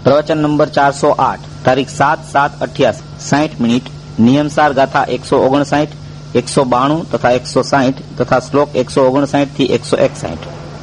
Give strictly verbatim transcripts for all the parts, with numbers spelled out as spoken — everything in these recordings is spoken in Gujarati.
प्रवचन नंबर चार सौ आठ तारीख सात सात अठ्यासी साठ मिनिट नियमसार गाथा एक सौ ओगणसाठ एक सौ बाणु तथा एक सौ साठ तथा श्लोक एक सौ ओगणसाठ थी एक सौ एकसाठ।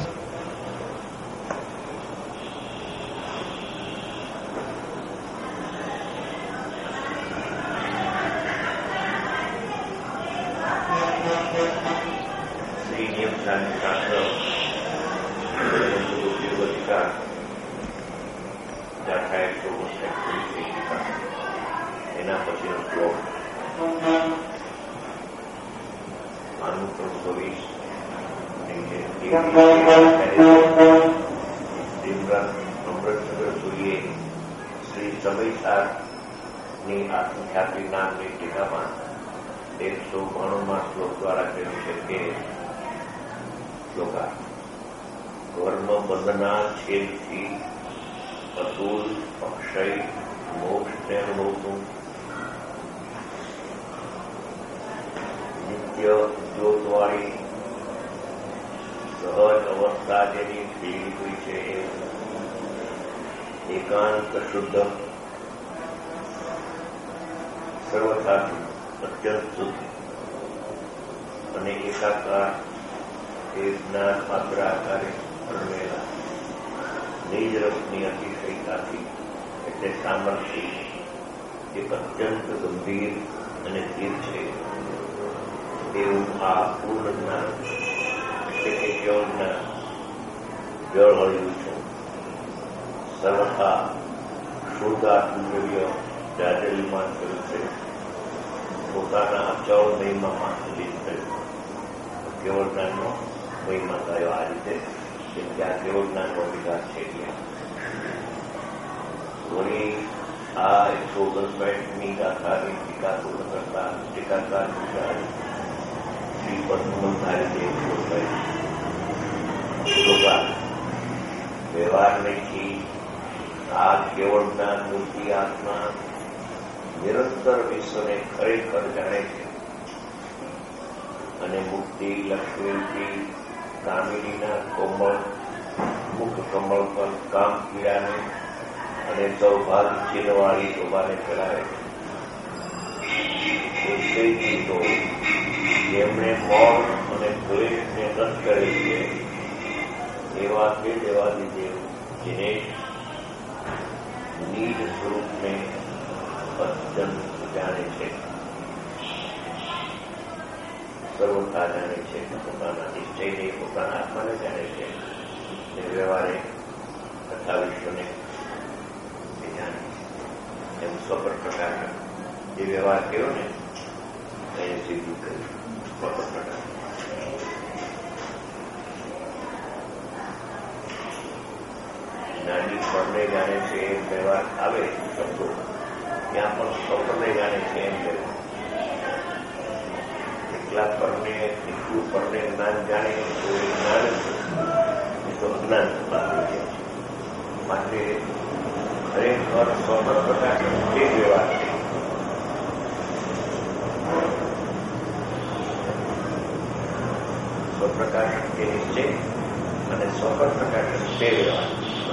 एकांत शुद्ध सर्वथा અત્યંત શુદ્ધ અને એકાકાર એ જ્ઞાન માત્ર આકારે પરમેલા નિજ રસની અતિશયતાથી એટલે સામર્થ્ય એક અત્યંત ગંભીર અને સ્થિર છે એવું આ પૂર્ણ જ્ઞાન એટલે કે કેવળ જ્ઞાન જળહળ્યું છું. સર્વથા શુદ્ધ આત્મદ્રવ્ય જાજરીમાન કર્યું છે, પોતાના અચળ મહિમામાં સ્થિત થયું. કેવળ જ્ઞાનનો મહિમા થયો આ રીતે કે ત્યાં કેવળ જ્ઞાનનો વિકાસ છે. વળી આ એકસો ઓગણસાઠની ગાથાની ટીકા પૂર્ણ કરતા ટીકાકાર શ્રી પદ્મધારી દેવ વ્યવહારથી આ કેવળ જ્ઞાન મૂર્તિ આત્મા નિરંતર વિશ્વને ખરેખર જાણે છે અને મુક્તિ લક્ષ્મીથી કામિનીના કોમળ મુખ કમળ પર કામ પીડાને અને સૌભાગ્ય ચિહ્નવાળી શોભાને ચલાવે છે. તો જેમણે મોહ અને દ્વેષને નષ્ટ કરે છે એવા તે દેવાદિદેવ દિનેશ નીજ સ્વરૂપને અત્યંત જાણે છે, સર્વથા જાણે છે, પોતાના નિશ્ચયને પોતાના આત્માને જાણે છે, એ વ્યવહારે તથા વિશ્વને જાણે છે. એમ સ્વપર પ્રકાર જે વ્યવહાર કર્યો ને એને સિદ્ધ કર્યું સ્વપર પ્રકાર. નાની પરને જાણે છે એમ વ્યવહાર આવે શબ્દો ત્યાં પણ સ્વપરને જાણે છે એમ વ્યવહાર. એકલા પરને એટલું પરને જ્ઞાન જાણે તો એ જ્ઞાન એ તો અજ્ઞાન થતા માટે ખરેખર સ્વપર પ્રકાશ એ વ્યવહાર છે. સ્વપ્રકાશ એ નિશ્ચય અને સ્વપર પ્રકાશ તે વ્યવહાર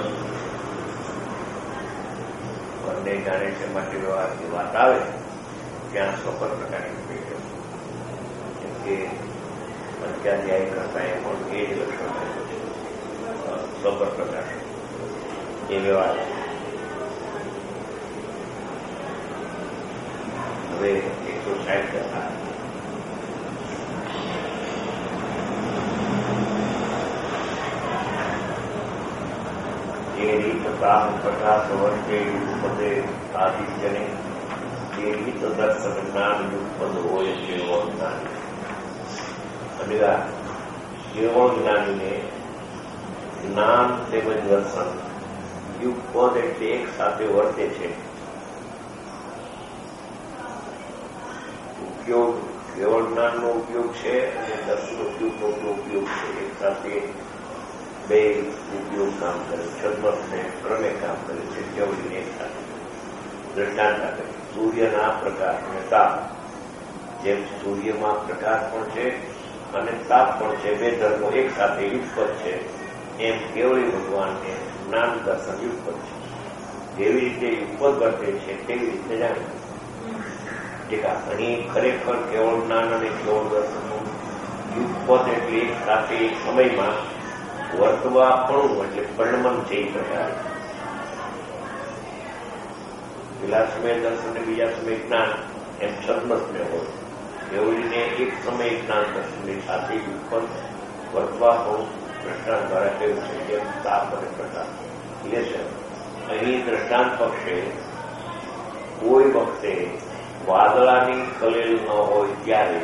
પરને જાણે છે માટે વ્યવહારની વાત આવે ત્યાં સ્વપર પ્રકાશ કેમ કે પંચાધ્યાય કરતા એ પણ એ જ લક્ષણ થયું છે. સ્વપર પ્રકાશ એ વ્યવહાર. હવે એકસો સાઠ કરતા એ રીત તાપ પચાસ વર્ષે યુગપદે આદિત્યને એ રીત દર્શન જ્ઞાન યુગપદ હોય તેવો જ્ઞાન અને કેવળ જ્ઞાનીને જ્ઞાન તેમજ દર્શન યુગપદ એટલે એક સાથે વર્તે છે. ઉપયોગ કેવળ જ્ઞાનનો ઉપયોગ છે અને દર્શન ઉપયોગનો ઉપયોગ છે. એક સાથે બે ઉપયોગ કામ કરે, છદ્મસને ક્રમે કામ કરે છે. કેવળીને એક સાથે દ્રષ્ટાંત આપે સૂર્યના પ્રકાશ અને તાપ. જેમ સૂર્યમાં પ્રકાશ પણ છે અને તાપ પણ છે, બે ધર્મો એક સાથે યુગપદ છે, એમ કેવળી ભગવાનને જ્ઞાન દર્શન યુગપદ છે. જેવી રીતે યુગપદ વર્તે છે તેવી રીતે જાણે. ટીકા અહીં ખરેખર કેવળ જ્ઞાન અને કેવળ દર્શનનું યુગપદ એટલે એક સાથે એક સમયમાં વર્તવા પણ એટલે પરિણમન થઈ શકાય. પેલા સમયે દર્શન ને બીજા સમયે જ્ઞાન એમ છદ્મસ્ને હોય એવી રીતે એક સમય જ્ઞાન દર્શનની સાથે યુગપદ વર્તવા પણ દ્રષ્ટાંત દ્વારા કહ્યું છે. જેમ તાપ અને પ્રકાશ એટલે છે અહીં દ્રષ્ટાંત પક્ષે કોઈ વખતે વાદળાની ખલેલ ન હોય ત્યારે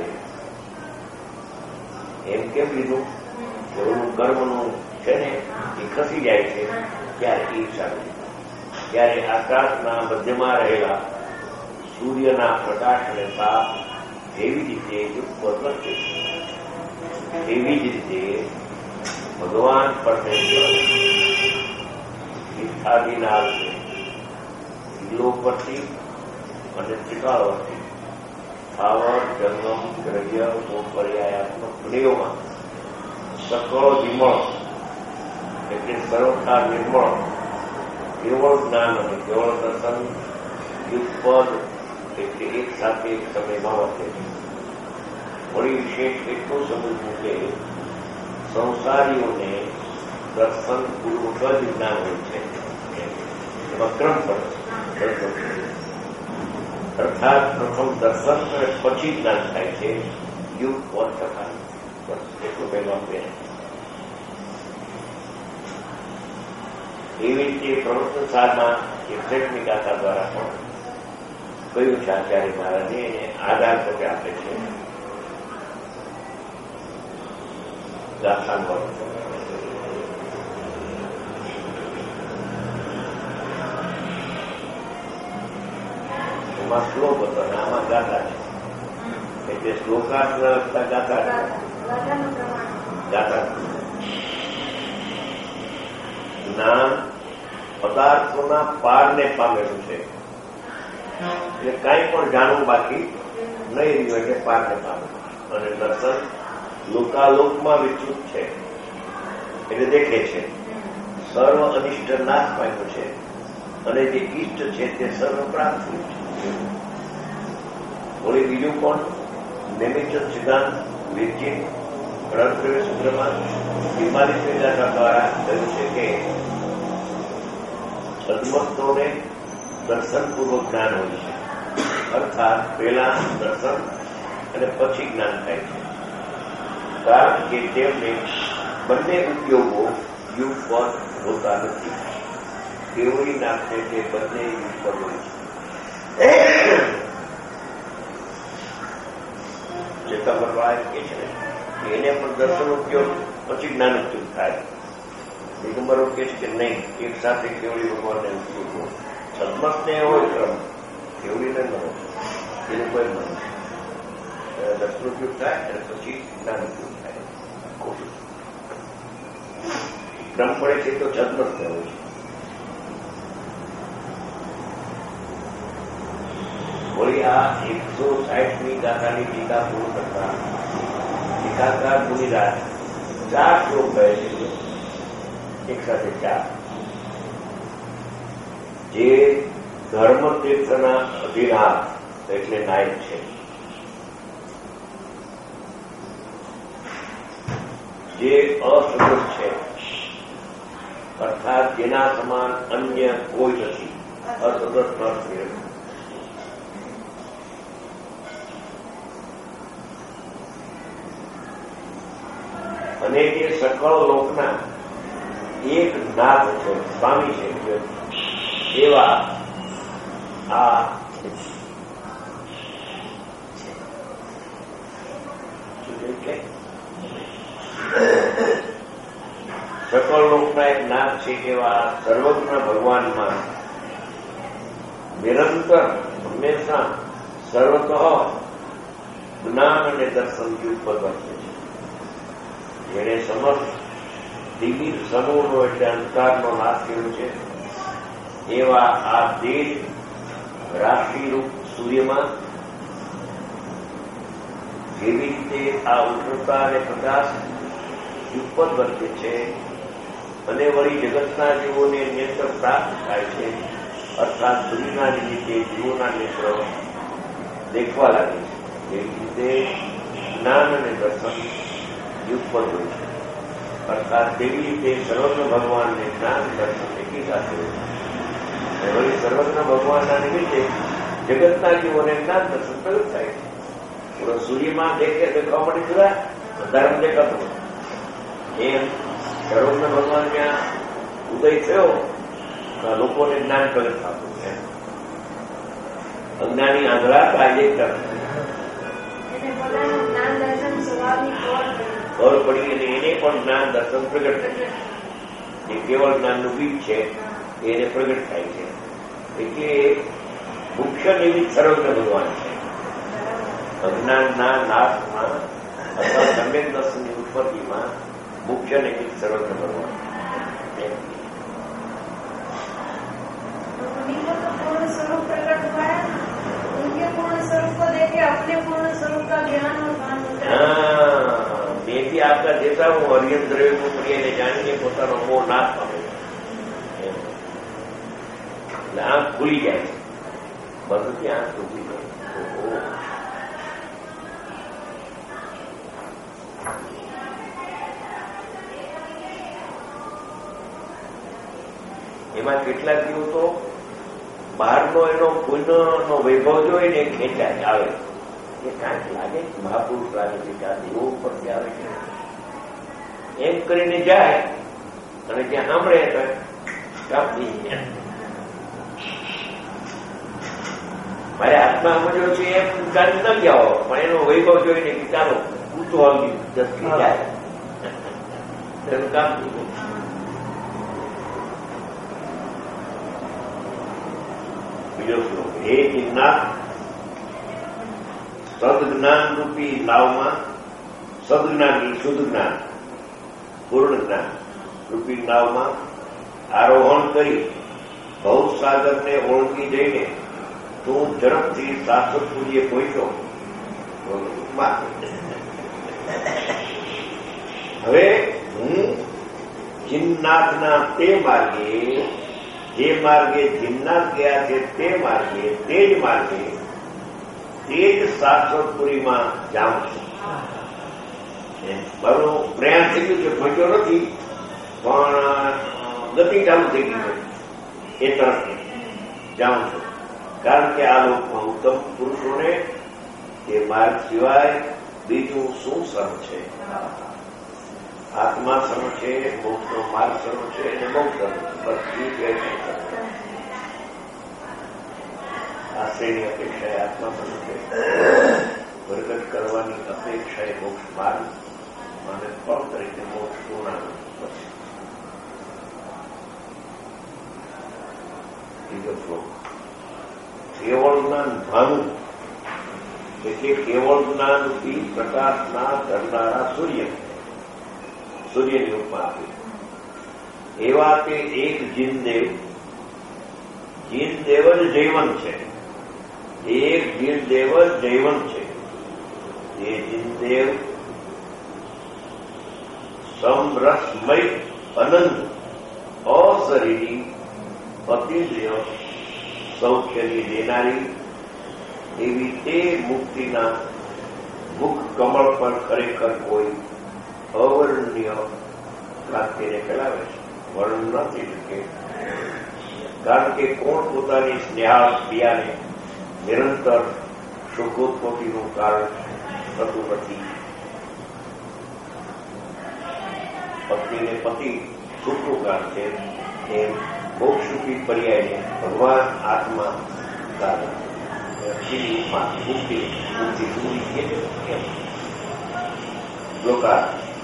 એમ કેમ લીધું એનું કર્મનું છે ને એ ખસી જાય છે ત્યારે એ હિસાબે ત્યારે આકાશના મધ્યમાં રહેલા સૂર્યના પ્રકાશ અને તાપ એવી રીતે યુગપદ વર્તે છે. એવી જ રીતે ભગવાન પરમેશ્વર ઈચ્છાદીના કિલ્લો પરથી અને ત્રિકાળથી સ્થાવર જંગમ દ્રવ્ય પર્યાયાત્મક પ્રિયોમાં સકળ વિમળ એટલે સર્વથા નિર્મળ કેવળ જ્ઞાન અને કેવળ દર્શન યુગપદ એટલે એક સાથે એક સમયમાં વર્તે છે. વળી વિશેષ એટલું સમજવું કે સંસારીઓને દર્શન પૂર્વક જ જ્ઞાન હોય છે. એમાં ક્રમ પડે અર્થાત પ્રથમ દર્શન અને પછી જ્ઞાન થાય છે. યુગ પદ થતા એટલું પહેલા આપે. એવી રીતે પ્રવર્તન સાધના એક્ઝેક્ટની ગાથા દ્વારા પણ કયું છે આચાર્ય મહારાજે એને આધાર તકે આપે છે. ગાથાનું વર્તન એમાં શ્લોક હતો અને આમાં ગાથા છે. એટલે શ્લોકાર્થ લગતા ગાથા ગાથા જ્ઞાન પદાર્થોના પારને પામેલું છે. એટલે કાંઈ પણ જાણવું બાકી નહીં રહ્યું એટલે પારને પામેલું. અને દર્શન લોકાલોકમાં વિસ્તૃત છે એટલે દેખે છે. સર્વ અનિષ્ટ નાશ પામ્યો છે અને જે ઇષ્ટ છે તે સર્વ પ્રાપ્ત થયું છે. વળી બીજું પણ નિમિત્ત સિદ્ધાંત વિરચિત રણપ્રવેશ સૂત્રમાં પિસ્તાલીસ વિધાતા દ્વારા કહ્યું છે કે સદમસ્તોને દર્શનપૂર્વક જ્ઞાન હોય છે. અર્થાત પહેલા દર્શન અને પછી જ્ઞાન થાય છે. કારણ કે તેમને બંને ઉપયોગો યુગપદ હોતા નથી. તેઓની નાખે તે બંને યુગપદ હોય છે. ચેતાવરવાળા કે છે ને એને પણ દર્શન ઉપયોગ પછી જ્ઞાન ઉપયોગ થાય. દિગંબરો કે છે કે નહીં, એક સાથે કેવડી ભગવાનને ઉપયોગ હોય. સદમતને હોય ક્રમ કેવડીને ન હોય એને કોઈ ન હોય. દર્શન ઉપયોગ થાય અને પછી જ્ઞાન ઉપયોગ થાય. ક્રમ પડે છે તો સદમતને હોય છે. વળી આ એકસો સાઠમી ગાથાની ટીકા પૂર્ણ કરતા ટીકાકાર મુનિરાજ ચાર શ્લોક કહે છે. એક સાથે ચાર જે ધર્મ તીર્થના અધિનાથ એટલે નાયક છે. જે અસદૃશ છે અર્થાત જેના સમાન અન્ય કોઈ નથી. અસદૃશ નથી. અને જે સકળ લોકના એક નાથ છે, સ્વામી છે, એવા આ સકળ લોકના એક નાથ છે એવા સર્વજ્ઞ ભગવાનમાં નિરંતર હંમેશા સર્વતઃ જ્ઞાન અને દર્શન યુગપદ વર્તે છે. જેને સમર્થ દિગીર સમૂહનો એટલે અંધકારનો નાશ કર્યો છે એવા આ દેશ રાશિરૂપ સૂર્યમાં જેવી રીતે આ ઉષ્ણતા અને પ્રકાશ યુગપદ વર્તે છે અને વળી જગતના જીવોને નિયંત્રણ પ્રાપ્ત થાય છે અર્થાત દુનિયાના નિમિત્તે જીવોના નેત્ર દેખવા લાગે છે. એવી રીતે જ્ઞાન અને દર્શન યુગપદ હોય છે. અર્થાત તેવી રીતે સર્વજ્ઞ ભગવાનને જ્ઞાન દર્શન એકી સાથે હોય છે. વળી સર્વજ્ઞ ભગવાનના નિમિત્તે જગતના જીવોને જ્ઞાન દર્શન પ્રગટ થાય છે. પૂરો સૂર્યમાં દેખે દેખાવા માટે જુદા અંધારામાં દેખાતો એમ સર્વજ્ઞ ભગવાન ત્યાં ઉદય થયો લોકોને જ્ઞાન પ્રગટ થતું છે. અજ્ઞાની આંધળા કાયદે ખબર પડી અને એને પણ જ્ઞાન દર્શન પ્રગટ થાય છે. એ કેવળ જ્ઞાનનું બીજ છે એને પ્રગટ થાય છે. એટલે મુખ્ય નિમિત્ત સર્વજ્ઞ ભગવાન છે. અજ્ઞાનના નાશમાં અથવા સમ્યક દર્શનની ઉત્પત્તિમાં મુખ્ય નિમિત્ત સર્વજ્ઞ ભગવાન. पूर्ण स्वरूप प्रकट हुआ है, उनके पूर्ण स्वरूप को देखे अपने पूर्ण स्वरूप का ज्ञान और भान होता है. તેથી આપતા દેતા હું હરિયમ દ્રવ્ય પ્રિયને જાણીને પોતાનો મોહ નાશ પામે એટલે આંખ ખુલી જાય છે. બધું આંખ ખુલી જાય. એમાં કેટલાક જીવ તો બહારનો એનો પુણ્યનો વૈભવ જોઈને ખેંચાય આવે એ કાંઈક લાગે મહાપુરુષ લાગે છે કે આ દેવો ઉપરથી આવે છે એમ કરીને જાય અને ત્યાં સાંભળે કાપી મારે આત્મા સમજો છે એમ કાંઈ ન ગયા પણ એનો વૈભવ જોઈને કે ચાલો ઊંચો આવી દસથી જાય એનું કામ થયું. બીજો શ્લોક. હે જિજ્ઞાસ, સદજ્ઞાન રૂપી નાવમાં સદજ્ઞાન શુદ્ધ જ્ઞાન પૂર્ણ જ્ઞાન રૂપી નાવમાં આરોહણ કરી ભવસાગરને ઓળખી જઈને તું ઝડપથી શાશ્વત પૂરીએ પહોંચ્યો. હવે હું જિન્નાથના તે માર્ગે જે માર્ગે જિન્નાથ ગયા છે તે માર્ગે તે જ માર્ગે તે જ શાશ્વતપુરીમાં જાઉં છું. મારું પ્રયાણ થઈ ગયું છે, પહોંચ્યો નથી પણ ગતિ ચાલુ થઈ ગઈ છે એ તરફ જાઉં છું. કારણ કે આ લોકમાં ઉત્તમ પુરુષોને એ માર્ગ સિવાય બીજું શું સર્વ છે? આત્મા સર્વ છે, મોક્ષનો માર્ગ સર્વ છે અને મોક્ષ સર્વ બધી આ શ્રેણી અપેક્ષાએ આત્મા સર્વ છે. પ્રગટ કરવાની અપેક્ષાએ મોક્ષ માર્ગ અને ફળ તરીકે મોક્ષ પૂર્ણાંગ પછી બીજો શ્લોક. કેવળ જ્ઞાન ભાનું એટલે કેવળ જ્ઞાનથી પ્રકાશના કરનારા સૂર્ય સૂર્યની ઉપમા આપી. એવા તે એક જીનદેવ જીનદેવ જ જૈવન છે. એક જીનદેવ જ જૈવન છે. એ જીનદેવ સમરસમય અનંત અશરીરી અતિદ્રય સૌખ્યની દેનારી એવી તે મુક્તિના મુખ કમળ પર ખરેખર કોઈ અવર્ણનીય ક્રાંતિને ફેલાવે છે. વર્ણન નથી શકે. કારણ કે કોણ પોતાની સ્નેહાળ ક્રિયાને નિરંતર સુખોત્પત્તિનું કારણ થતું નથી. પત્નીને પતિ સુખનું કારણ છે એમ મોક્ષરૂપી પર્યાયને ભગવાન આત્મા કારણ મુક્તિ મુક્તિ પૂરી છે. લોકા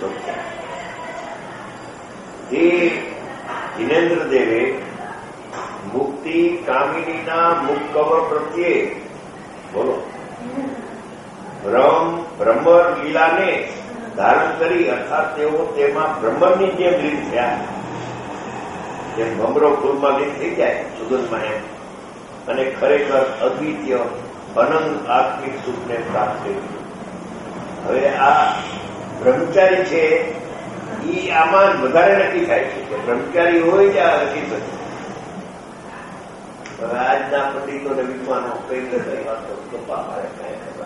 એ જીનેન્દ્ર દેવે મુક્તિ કામિનીના મુખ કવર પ્રત્યે બોલો બ્રહ્મ બ્રહ્મર લીલાને ધારણ કરી અર્થાત તેઓ તેમાં બ્રહ્મની જેમ લીન થયા. જેમ ભમરો ફૂલમાં લીન થઈ જાય સુગંધમાં એમ અને ખરેખર અદ્વિતીય અનંત આત્મિક સુખને પ્રાપ્ત કર્યું. હવે આ બ્રહ્મચારી છે એ આમાં વધારે નક્કી થાય છે કે બ્રહ્મચારી હોય કે આ નથી થતું. હવે આજના પંડિતોને વિદ્વાનો કઈ કઈ વાતો કપા મારે કઈ ખબર.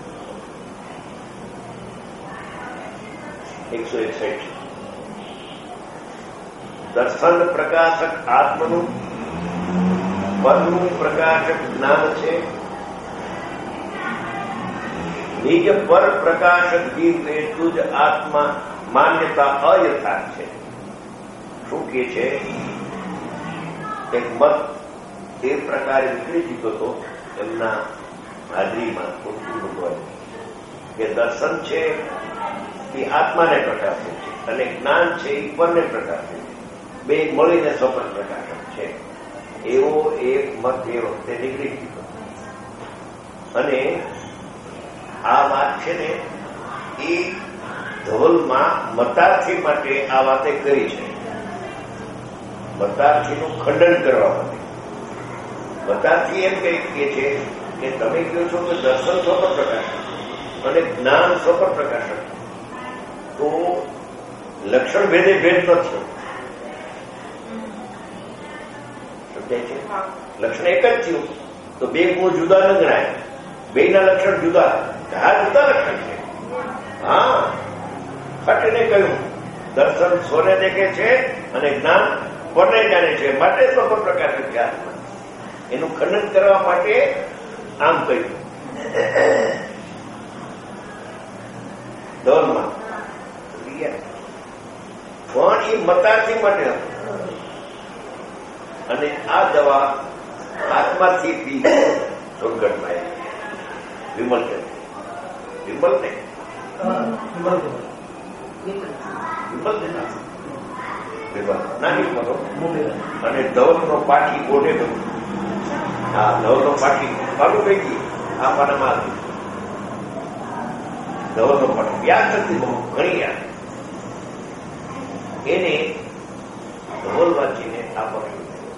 એકસો એકસઠ દર્શન પ્રકાશક આત્મનું પરનું પ્રકાશક જ્ઞાન છે. નિજ પર પ્રકાશક જીવ એટલું જ આત્મા માન્યતા અયથાર્થ છે. શું કે છે? એક મત એ પ્રકારે નીકળી ચૂક્યો હતો એમના હાજરીમાં કે દર્શન છે એ આત્માને પ્રકાશે છે અને જ્ઞાન છે એ પરને પ્રકાશે છે. બે મળીને સ્વપન પ્રકાશક છે. એવો એક મત એ વખતે નીકળી ચૂક્યો. અને આ વાત છે ને એ ધવલમાં મતાર્થી માટે આ વાતે કરી છે. મતાર્થીનું ખંડન કરવા માટે. મતાર્થી એમ કઈ કે છે કે તમે કહો છો કે દર્શન સ્વપન પ્રકાશક અને જ્ઞાન સ્વપન પ્રકાશક, તો લક્ષણ ભેદે ભેદ નથી. સમજાય છે? લક્ષણ એક જ થયું તો બે ગુણ જુદા ન ગણાય. બે ના લક્ષણ જુદા, હા જુદા લક્ષણ છે. હા, ફટને કહ્યું દર્શન સ્વને દેખે છે અને જ્ઞાન પરને જાણે છે, માટે સ્વપન પ્રકાશક છે. એનું ખંડન કરવા માટે આમ કહ્યું દોરમાં. પણ એ મતાર્થી માટે હતું. અને આ દવા આત્માથી પી સોનગઢમાં વિમલ કે વિમલ ને વિમલ ને વિમલ નાની મતો અને ધવલનો પાઠી ગોઢે ગયો. હા, ધવલનો પાઠી પાડું કઈ ગઈ આ પાનામાં આવ્યું. ધવલનો પાઠી યાદ નથી બહુ ઘણી યાદ. એને ધવલ વાંચીને આ પાઠી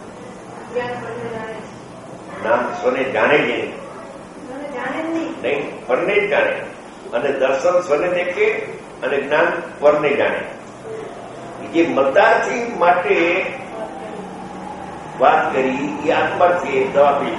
નામ સ્વને જાણે જ નહીં, પરને જ જાણે. અને દર્શન સ્વને દેખે અને જ્ઞાન પરને જાણે. જે મતાર્થી માટે વાત કરી એ આત્માથી દવા પી.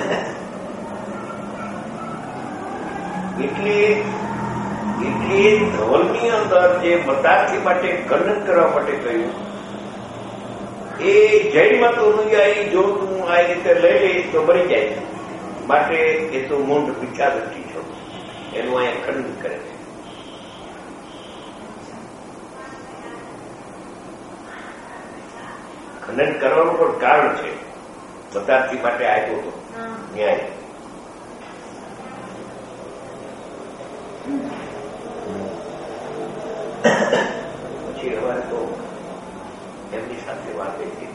એટલે એટલે ધવલની અંદર જે મતાર્થી માટે ખંડન કરવા માટે કહ્યું એ જૈન મત અનુયાયી જો તું આ રીતે લઈ લઈશ તો મરી જાય. માટે એ તો મૂંઢ વિચાર નથી છો, એનું અહીંયા ખંડન કરે છે. ખંડન કરવાનું પણ કારણ છે. મતાર્થી માટે આવ્યો હતો ન્યાય. પછી અમારે તો એમની સાથે વાત થઈ હતી.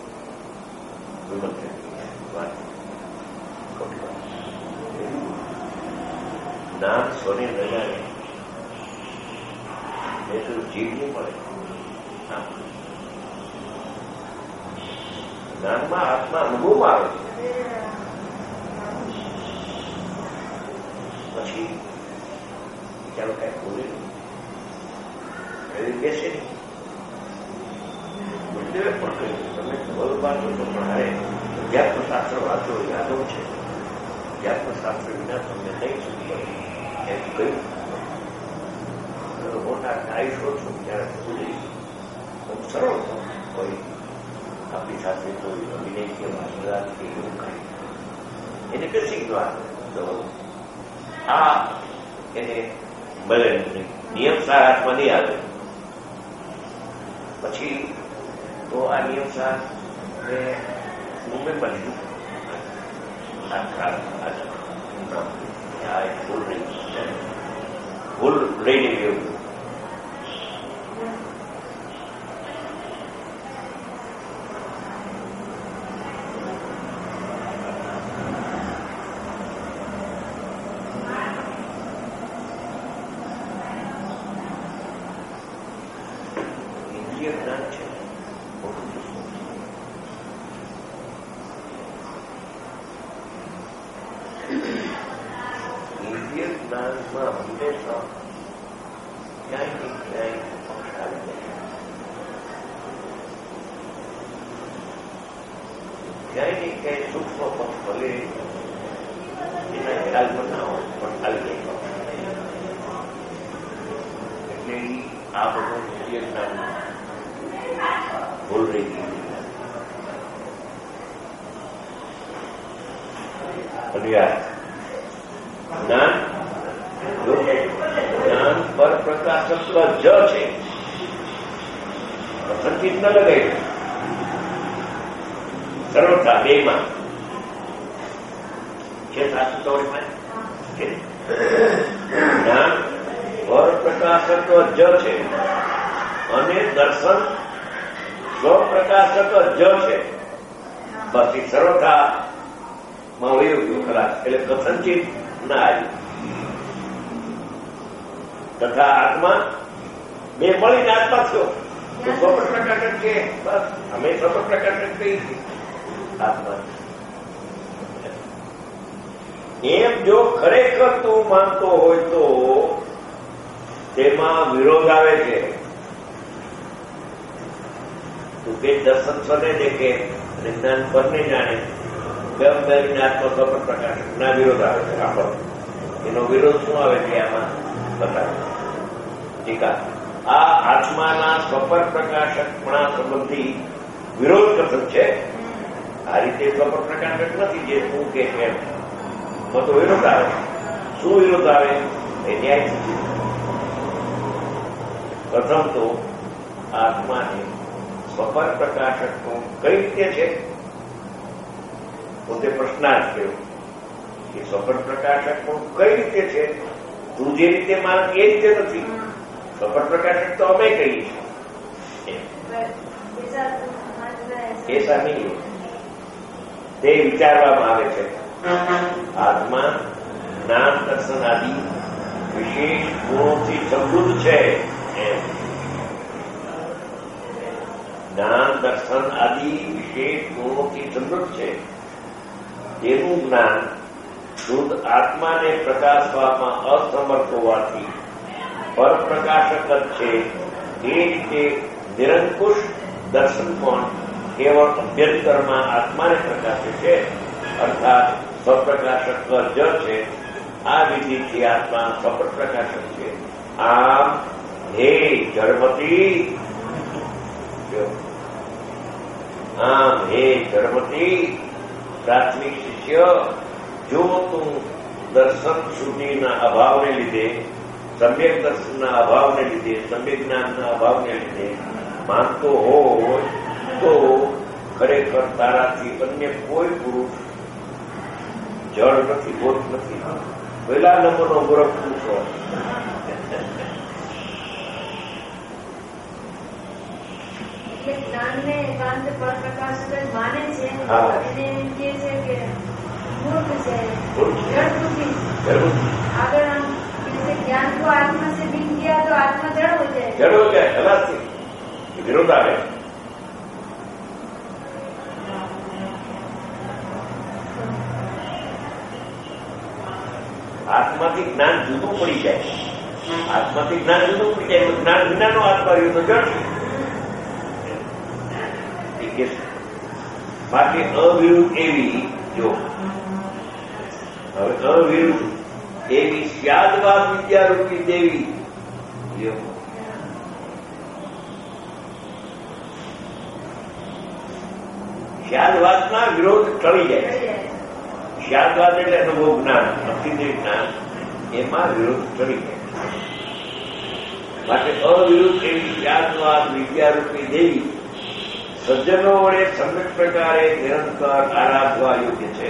નામ સ્વને ન જાણે એ તો જીવ નહીં મળે. જ્ઞાનમાં આત્મા અનુભવમાં આવે છે. પછી ચાલો કઈ બોલે એવી બેસે નહીં. ગુરુદેવે પણ કહ્યું તમે ધવલ વાંચો તો પણ હારે અધ્યાત્મ શાસ્ત્ર વાંચો યાદવ છે. અધ્યાત્મ શાસ્ત્ર વિના તમને નહીં સુધી એમ કહ્યું. મોટા ઢાઈસો છું ત્યારે સુધી સરળ કોઈ આપણી સાથે કોઈ અભિનય કે વાસુદાર કે એવું કઈ એને બેસી ગયો. આ એને ભલે નિયમ સાર હાથમાં નહીં આવે. પછી તો આ નિયમ સાર મેં મુંબઈમાં લીધું. આ ભૂલ રહી ભૂલ રહીને ગયું. ઇન્દ્રિય જ્ઞાન છે ઇન્દ્રિય જ્ઞાનમાં હંમેશા ક્યાંય ને ક્યાંય પક્ષ આવી જાય. ક્યાંય ને ક્યાંય સૂક્ષ્મ પક્ષ ભલે એના ખ્યાલમાં ના હોય પણ ખાલી એટલે આ બધું નિત્ય જ્ઞાન ભૂલ રહી ગઈ. જ્ઞાન જ્ઞાન પર પ્રકાશત્વ જ છે, સંચિત ન લગાય સરળતા બે માં છે. સાચું ચોરીમાં જ્ઞાન પર પ્રકાશત્વ જ છે અને દર્શન સ્વપ્રકાશત્વ જ છે. બસ એ સરળતા માં વયું ગયું ખલાસ. એટલે સંચિત ના આવ્યું. તથા આત્મા બે મળીને આત્મા થયો તો સ્વપ્ન પ્રકાશક છે. બસ અમે સ્વપ્ન પ્રકાશક કહીએ છીએ આત્મા. એમ જો ખરેખર તું માનતો હોય તો તેમાં વિરોધ આવે છે. તું કે દર્શન સ્વને દેખે અને જ્ઞાન પરને જાણે ગમ કરીને આત્મા સ્વપ્ન પ્રકાશક ના વિરોધ આવે છે. આપણો એનો વિરોધ શું આવે છે આમાં બતાવે. ટીકા આ આત્માના સ્વપર પ્રકાશકપણા સંબંધી વિરોધ કથન છે. આ રીતે સ્વપર પ્રકાશક નથી જે શું કે કેમ તો વિરોધ આવે. શું વિરોધ આવે એ ન્યાય. પ્રથમ તો આત્માને સ્વપર પ્રકાશકનું કઈ રીતે છે પોતે પ્રશ્નાર્થ કર્યો કે સ્વપર પ્રકાશકનું કઈ રીતે છે. તું જે રીતે માન એ રીતે નથી. સ્વપન પ્રકાશક તો અમે કહીએ છીએ એસા નહીં. તે વિચારવામાં આવે છે આત્મા જ્ઞાન દર્શન આદિ વિશેષ ગુણોથી સમૃદ્ધ છે. એમ જ્ઞાન દર્શન આદિ વિશેષ ગુણોથી સમૃદ્ધ છે. તેનું જ્ઞાન શુદ્ધ આત્માને પ્રકાશવામાં અસમર્થ હોવાથી પરપ્રકાશક જ છે. એ રીતે નિરંકુશ દર્શન પણ કેવળ અભ્યંતરમાં આત્માને પ્રકાશે છે, અર્થાત સ્વપ્રકાશક જ છે. આ વિધિથી આત્મા સ્વપ્રકાશક છે. આમ હે જળમતી આમ હે જળમતી પ્રાથમિક શિષ્ય, જો તું દર્શન સુધીના અભાવને લીધે સમ્યક દર્શનના અભાવને લીધે સમ્યક જ્ઞાનના અભાવને લીધે માનતો હોય તો ખરેખર તારાથી અન્ય કોઈ પુરુષ જળ નથી, બોધ નથી. પહેલા નંબરનો ગોરખ પુરુષ હોય. જ્ઞાનને એકાંત પર પ્રકાશ માને છે એને એમ કે છે કે મૂર્ખ છે, જળ બુદ્ધિ. આગળ આમ ज्ञान को आत्मा से मिल गया तो आत्मा जड़ हो जाए. जड़ हो जाए खलास थी. विरोध आ गए. આત્માથી જ્ઞાન જુદું પડી જાય. આત્માથી જ્ઞાન જુદું પડી જાય તો જ્ઞાન વિનાનો આત્મા રહ્યો તો જડ. બાકી અવિરુદ્ધ એવી જો હવે અવિરુદ્ધ એવી સ્યાદવાદ વિદ્યારૂપી દેવી સ્યાદવાદના વિરોધ ટળી જાય. સ્યાદવાદ એટલે અનુભવ જ્ઞાન, અતિદેવ જ્ઞાન, એમાં વિરોધ ટળી જાય. માટે અવિરુદ્ધ એવી સ્યાદવાદ વિદ્યારૂપી દેવી સજ્જનો વડે સમ્યક પ્રકારે નિરંતર આરાધવા યોગ્ય છે.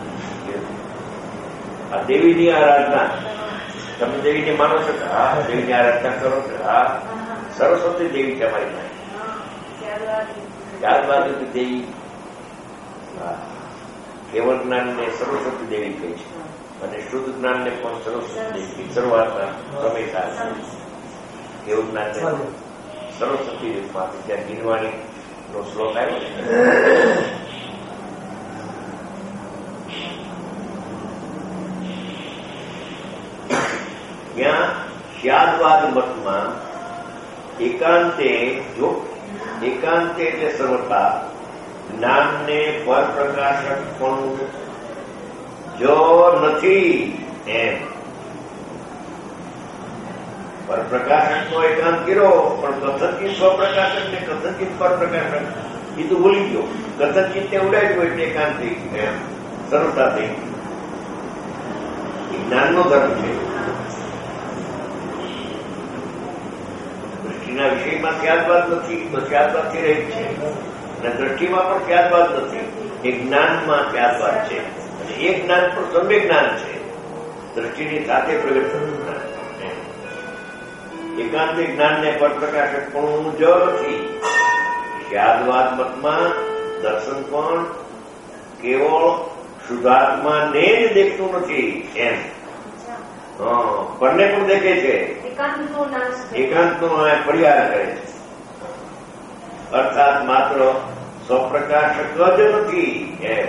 આ દેવીની આરાધના તમે દેવીને માનો છો કે હા દેવીની આરાધના કરો છો? હા, સરસ્વતી દેવી છે અમારી પાસે. ત્યારબાદ દેવી કેવળ જ્ઞાનને સરસ્વતી દેવી કહે છે અને શુદ્ધ જ્ઞાનને પણ સરસ્વતી દેવી. શરૂઆત રમેશા કેવું જ્ઞાન સરસ્વતી રૂપમાં ત્યાં ગીરવાણી નો શ્લોક આવ્યો. ત્યાં સ્યાદવાદ મતમાં એકાંતે જો એકાંતે એટલે સર્વતા જ્ઞાનને પરપ્રકાશક પણ જો નથી એમ પરપ્રકાશક નો એકાંત કર્યો પણ કથનચિત સ્વપ્રકાશક ને કથનચિત પરપ્રકાશક એ તો ભૂલી ગયો. કથનચિત ને ઉડાડ્યું એટલે એકાંત થઈ ગયું એમ સરળતા થઈ ગઈ. જ્ઞાનનો ધર્મ છે. દૃષ્ટિના વિષયમાં ત્યારબાદ નથી, ત્યારબાદથી રહી છે અને દ્રષ્ટિમાં પણ ત્યારબાદ નથી. એ જ્ઞાનમાં ત્યારબાદ છે અને એ જ્ઞાન પણ સમ્યક જ્ઞાન છે. દ્રષ્ટિની સાથે પ્રગટ થતું જ્ઞાન. એકાંતિક જ્ઞાનને પરપ્રકાશક પણ જ નથી. ખ્યાલવાદ મતમાં દર્શન પણ કેવળ શુદ્ધાત્માને જ દેખતું નથી એમ પરને પણ દેખે છે. એકાંતનો પરિહાર કરે છે. અર્થાત માત્ર સ્વપ્રકાશક જ નથી એમ.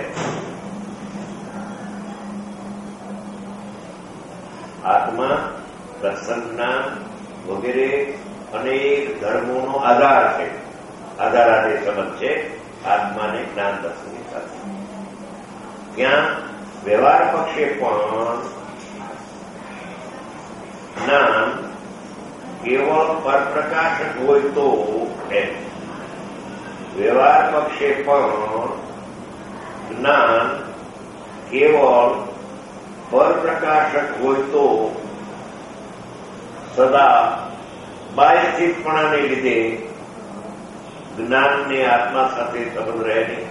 આત્મા દર્શનના વગેરે અનેક ધર્મોનો આધાર છે. આધાર આધે સમજ છે આત્માને જ્ઞાન દર્શનની સાથે. ત્યાં વ્યવહાર પક્ષે પણ જ્ઞાન કેવળ પરપ્રકાશક હોય તો એમ. વ્યવહાર પક્ષે પણ જ્ઞાન કેવળ પરપ્રકાશક હોય તો સદા બાહ્યસ્થિતપણાને લીધે જ્ઞાનને આત્મા સાથે સંબંધ રહે નહીં.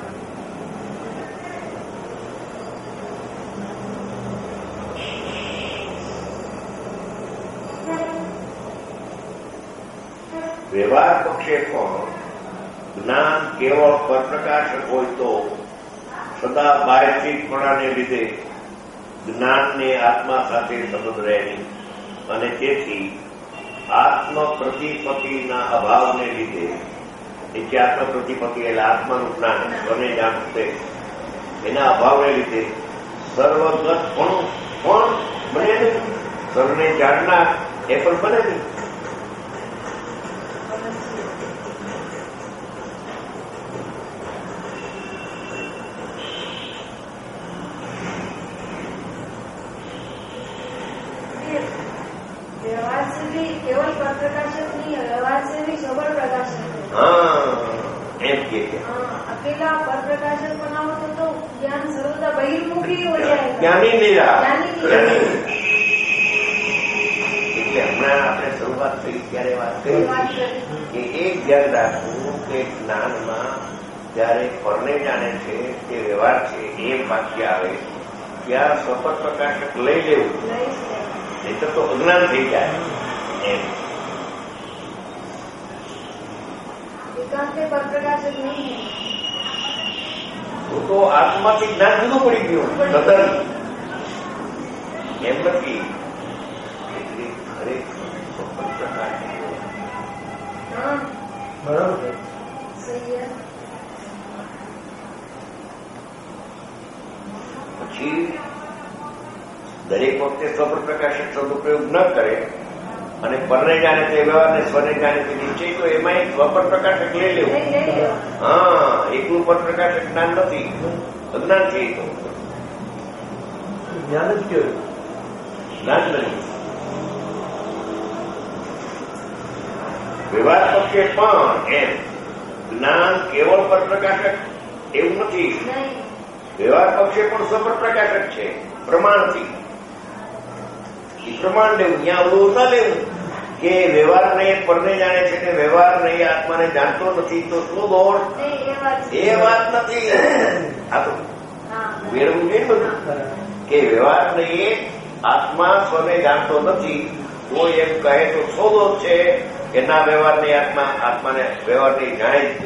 વ્યવહાર પક્ષે પણ જ્ઞાન કેવળ પરપ્રકાશક હોય તો સદા બાહ્યસ્થિતપણાને લીધે જ્ઞાનને આત્મા સાથે સંબંધ રહે નહીં અને તેથી આત્મ પ્રતિપત્તિના અભાવને લીધે નીચે આત્મ પ્રતિપત્તિ એટલે આત્માનું જ્ઞાન સ્વને જાણશે એના અભાવને લીધે સર્વગત પણ પણ બને નહીં. સર્વને જાણનાર એ પણ બને નહીં. व्यवहार से भी केवल पर प्रकाशक नहीं है, व्यवहार से भी सबर प्रकाशक है. हाँ एम के अकेला पर प्रकाशक बनाओ तो तो ज्ञान सर्वदा बहिर्मुखी हो जाएगा. ज्ञानी नहीं रहा. ज्ञानी એટલે હમણાં આપણે શરૂઆત થઈ ત્યારે વાત કરી કે એક ધ્યાન રાખવું કે જ્ઞાનમાં જયારે પરને જાણે છે તે વ્યવહાર છે એ વાક્ય આવે ત્યાં સ્વપર પ્રકાશક લઈ લેવું નહીં તો અજ્ઞાન થઈ જાય એમ. પર પ્રકાશક નહીં તો આત્માથી જ્ઞાન જુદું પડી ગયું સતર એમ નથી. દરેક સ્વપન પ્રકાશ બરાબર પછી દરેક વખતે સ્વપન પ્રકાશક સદુપયોગ ન કરે અને પરને જાણે તે વ્યવહારને સ્વને જાણે તે નિશ્ચય તો એમાં એક સ્વપન પ્રકાશક લઈ લેવું. હા એકલું પર પ્રકાશક જ્ઞાન નથી, અજ્ઞાન છે. જ્ઞાન જ કેવું જ્ઞાન નહીં. વ્યવહાર પક્ષે પણ એમ જ્ઞાન કેવળ પર પ્રકાશક એવું નથી. વ્યવહાર પક્ષે પણ સ્વપર પ્રકાશક છે પ્રમાણથી. એ પ્રમાણ લેવું ત્યાં અવરોધ ના લેવું કે વ્યવહારને પરને જાણે છે ને વ્યવહાર નહીં આત્માને જાણતો નથી તો શું દોડ એ વાત નથી. આ તો મેળવું નહીં બધું કે વ્યવહાર નહીં આત્મા સ્વને જાણતો નથી તો એમ કહે તો સો દોષ છે કે ના વ્યવહાર નહીં આત્મા આત્માને વ્યવહાર નહીં જાણે જ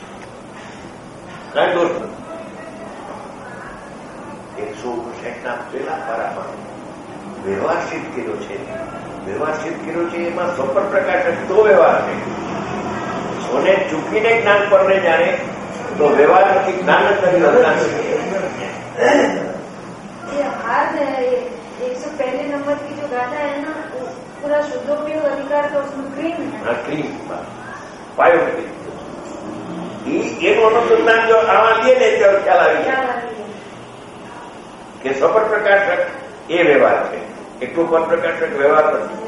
કઈ દોષ નથી. એકસો ઓગણસાઠના પેલા પારામાં વ્યવહાર સિદ્ધ કર્યો છે. વ્યવહાર સિદ્ધ કર્યો છે એમાં સ્વપર પ્રકાશક તો વ્યવહાર છે. સોને ચૂકીને જ્ઞાન પરને જાણે તો વ્યવહાર નથી, જ્ઞાન જ નથી. एक सौ पहले नंबर की जो गाथा है ना पूरा शुद्धोपयोग अधिकार का उसमें क्रीम है. क्रीम पायो એનું અનુસંધાન જો આમાં દે ને ત્યારે ખ્યાલ આવી જાય કે સ્વપર પ્રકાશક એ વ્યવહાર છે, એટલું પર પ્રકાશક વ્યવહાર નથી.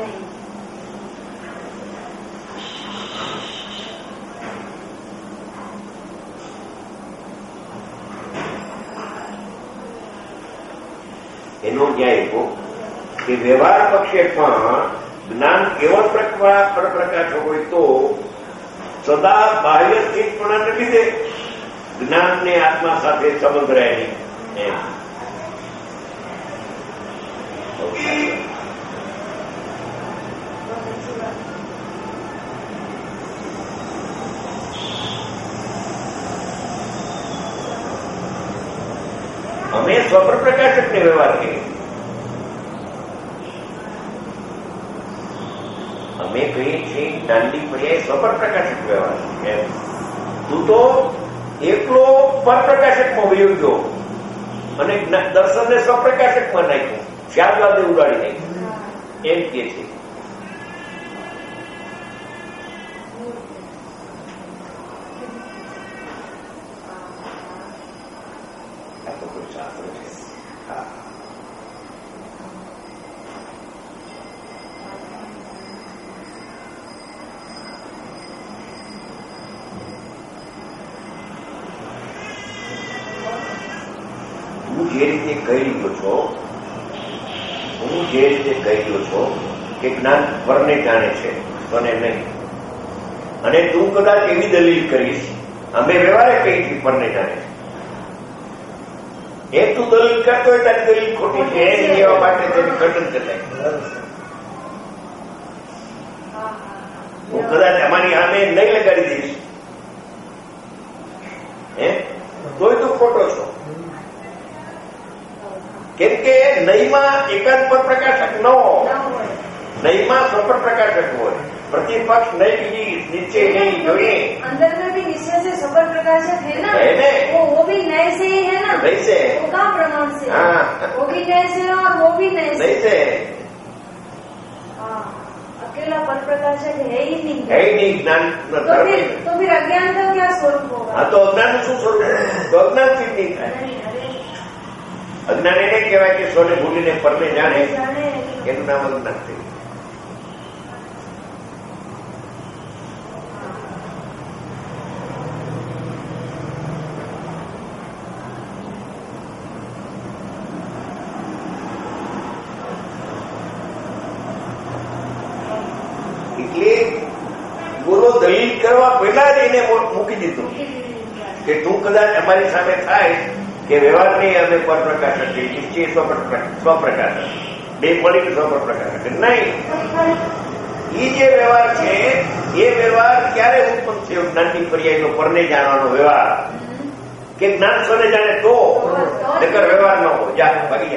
એનો ન્યાય એવો કે વ્યવહાર પક્ષે પણ જ્ઞાન કેવળ પ્રકાશ હોય તો સદા બાહ્ય સ્થિતપણાને લીધે જ્ઞાનને આત્મા સાથે સંબંધ રહે નહીં. એમ અમે સ્વપ્ર પ્રકાશક ને વ્યવહાર કરીએ. અમે કહીએ છીએ જ્ઞાનની પર્યાય સ્વપર પ્રકાશક વ્યવહાર. એમ તું તો એકલો પરપ્રકાશકમાં વયો ગયો અને દર્શનને સ્વપ્રકાશકમાં નાખ્યું, શ્યામલાદે ઉડાડી નાખ્યું એમ કે છે. આ તો કોઈ શાસ્ત્ર છે. હા, જે રીતે કહી રહ્યો છો હું જે રીતે કહી રહ્યો છો કે જ્ઞાન પરને જાણે છે મને નહીં, અને તું કદાચ એવી દલીલ કરીશ અમે વ્યવહારે કહી છે પરને જાણે છે, એ તું દલીલ કરતો હોય તારી દલીલ ખોટી છે એ લેવા માટે તેની ખંડન કરાય. હું કદાચ અમારી સામે નહીં લગાડી દઈશ હે તોય તું ખોટો છો, કેમ કે નહીમાં એકાદ પર પ્રકાશક ન હોય, નહીમાં સ્વપર પ્રકાશક હોય. प्रतिपक्ष नहीं भी नीचे नहीं જોઈએ अंदर में भी निश्चय से स्वर प्रकाशक है ना, है ना? वो वो भी नए से ही है ना, नहीं से वो कहाँ प्रमाण से? हाँ, वो भी नए से और वो भी नए से नहीं से हाँ, अकेला पर प्रकाशक है ही नहीं, है ही नहीं. ज्ञान तो फिर तो फिर अज्ञान का क्या स्वरूप होगा? हाँ, तो अज्ञान શું સ્વરૂપ? તો અજ્ઞાન થી નહીં થાય. અજ્ઞાન એને કહેવાય કે સોને ભૂલીને પરને જાણે, એનું નામ અજ્ઞાન છે. એટલે ગુરુ દલીલ કરવા પહેલા જ એને મૂકી દીધું કે તું કદાચ અમારી સામે થાય કે વ્યવહારની અમે પર પ્રકાશક છે, નિશ્ચય સ્વપ્રકાશક બે મળી સ્વપર પ્રકાશક નહીં. એ જે વ્યવહાર છે એ વ્યવહાર ક્યારે ઉત્પન્ન થયો? જ્ઞાનની પર્યાયનો પરને જાણવાનો વ્યવહાર, કે જ્ઞાન સ્વને જાણે તો નકર વ્યવહાર ન હોય. જા ભાગી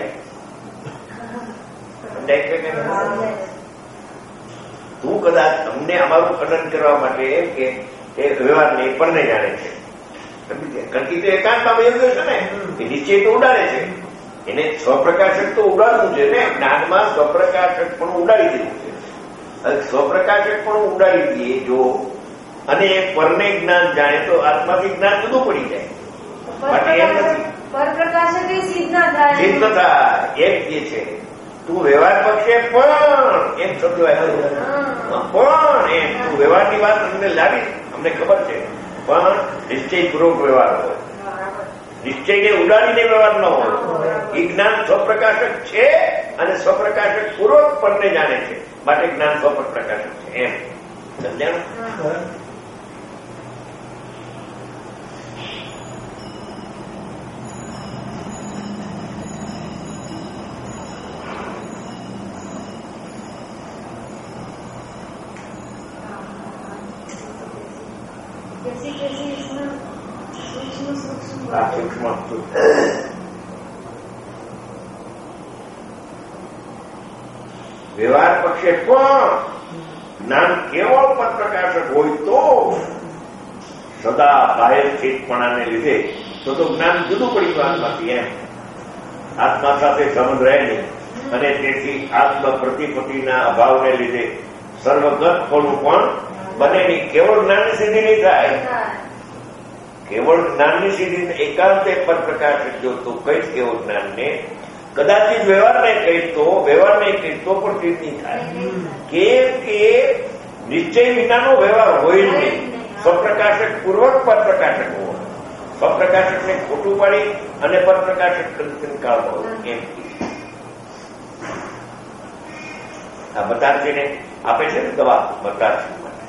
જાય. તું કદાચ અમને અમારું ખંડન કરવા માટે કે એ વ્યવહારને પરને જાણે છે, કારણ કે એકાંતમાં યોગ્ય છે ને, એ નીચે તો ઉડાડે છે, એને સ્વપ્રકાશક તો ઉડાડવું છે ને. જ્ઞાનમાં સ્વપ્રકાશક પણ ઉડાડી દેવું છે. સ્વપ્રકાશક પણ ઉડાડી દઈએ જો અને પરને જ્ઞાન જાણે તો આત્માથી જ્ઞાન જુદું પડી જાય. માટે એમ નથી પરપ્રકાશક સિદ્ધ ના થાય, સિદ્ધ થાય એમ કે છે. તું વ્યવહાર પક્ષે પણ એમ શબ્દો પણ એમ તું વ્યવહારની વાત અમને લાવી, અમને ખબર છે, પણ નિશ્ચયપૂર્વક વ્યવહાર હોય, નિશ્ચયને ઉડાડીને વ્યવહાર ન હોય. એ જ્ઞાન સ્વપ્રકાશક છે અને સ્વપ્રકાશક પૂર્વક પરને જાણે છે, માટે જ્ઞાન સ્વપર પ્રકાશક છે. એમ સમજાણું? વ્યવહાર પક્ષે પણ જ્ઞાન કેવળ પર પ્રકાશક હોય તો સદા બાહ્ય સ્થિતપણાને લીધે તો તો જ્ઞાન જુદું પડી ગયું આત્માથી. એમ આત્મા સાથે સંબંધ રહે નહીં, અને તેથી આત્મ પ્રતિપત્તિના અભાવને લીધે સર્વગત ફળું પણ બને નહીં. કેવળ જ્ઞાન સિદ્ધિ નહીં થાય, કેવળ જ્ઞાનની સીધી એકાંતે પર પ્રકાશક જો તો કઈ કેવળ જ્ઞાનને કદાચિત વ્યવહારને કહી તો વ્યવહારને કહી તો પણ તે નહીં થાય. કેમ કે નિશ્ચય વિનાનો વ્યવહાર હોય જ નહીં. સ્વપ્રકાશક પૂર્વક પર પ્રકાશક હોય. સ્વપ્રકાશકને ખોટું પાડી અને પર પ્રકાશક કાળ હોય એમ આ બતારજીને આપે છે ને દવા બતારજી માટે.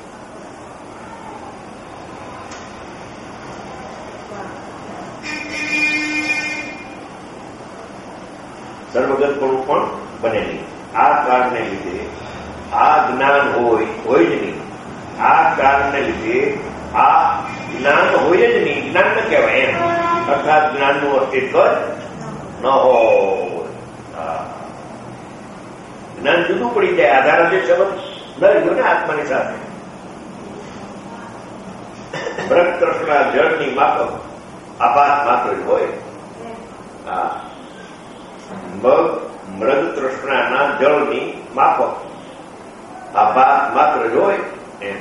સર્વગતપણું પણ બને નહીં. આ કાળને લીધે આ જ્ઞાન હોય હોય જ નહીં. આ કાળને લીધે આ જ્ઞાન હોય જ નહીં. જ્ઞાન ન કહેવાય એમ. અર્થાત જ્ઞાનનું અસ્તિત્વ ન હોય. જ્ઞાન જુદું પડી જાય. આધાર જે શબ્દ ન રહ્યો ને આત્માની સાથે. મૃગ તૃષ્ણા જળની માફક આભાસ માત્ર જ હોય. હા, મૃગ તૃષ્ણાના જળની માફક આભાસ માત્ર જ હોય. એમ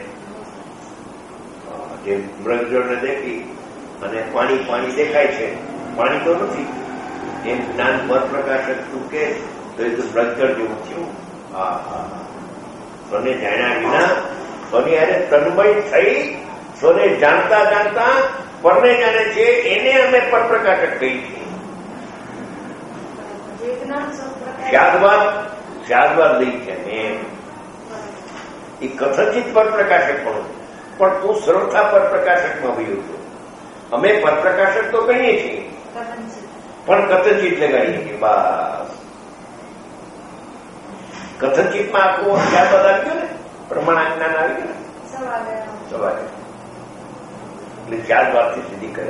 જે મૃગજળને દેખી અને પાણી પાણી દેખાય છે, પાણી તો નથી. એમ જ્ઞાન પર પ્રકાશક તું કે તો એ તો મૃગજળ જેવું થયું. હા હા, સ્વને જાણ્યા વિના સ્વની અરે તન્મય થઈ સ્વને જાણતા જાણતા પરને જાણે છે એને અમે પર પ્રકાશક કહી છીએ. શાદવાદ શાદવાદ લઈ છે એમ એ કથનચિત પર પ્રકાશક પણ પણ તું સરળતા પર પ્રકાશકમાં વયું છું. અમે પર પ્રકાશક તો કહીએ છીએ પણ કથનચિત લગાડીએ છીએ. બસ કથનચિતમાં આખું શાદવાદ આવી ગયો ને, પ્રમાણ જ્ઞાન આવી ગયું ને સવારે. એટલે શાદવાદથી સીધી કરે.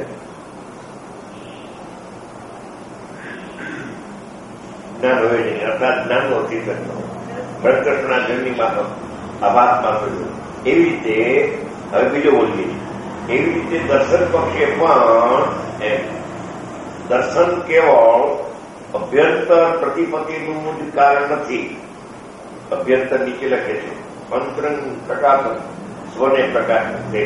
જ્ઞાન હોય નહીં. અર્થાત જ્ઞાનનો અસ્તિત્વ ભરતકૃષ્ણના જન્મની માફક આભાસ માત્ર જો. એવી રીતે હવે બીજો બોલીએ. એવી રીતે દર્શન પક્ષે પણ એમ દર્શન કેવળ અભ્યંતર પ્રતિપત્તિનું જ કારણ નથી. અભ્યંતર નીચે લખે છે અંતરંગ પ્રકાશન સ્વને પ્રકાશન છે.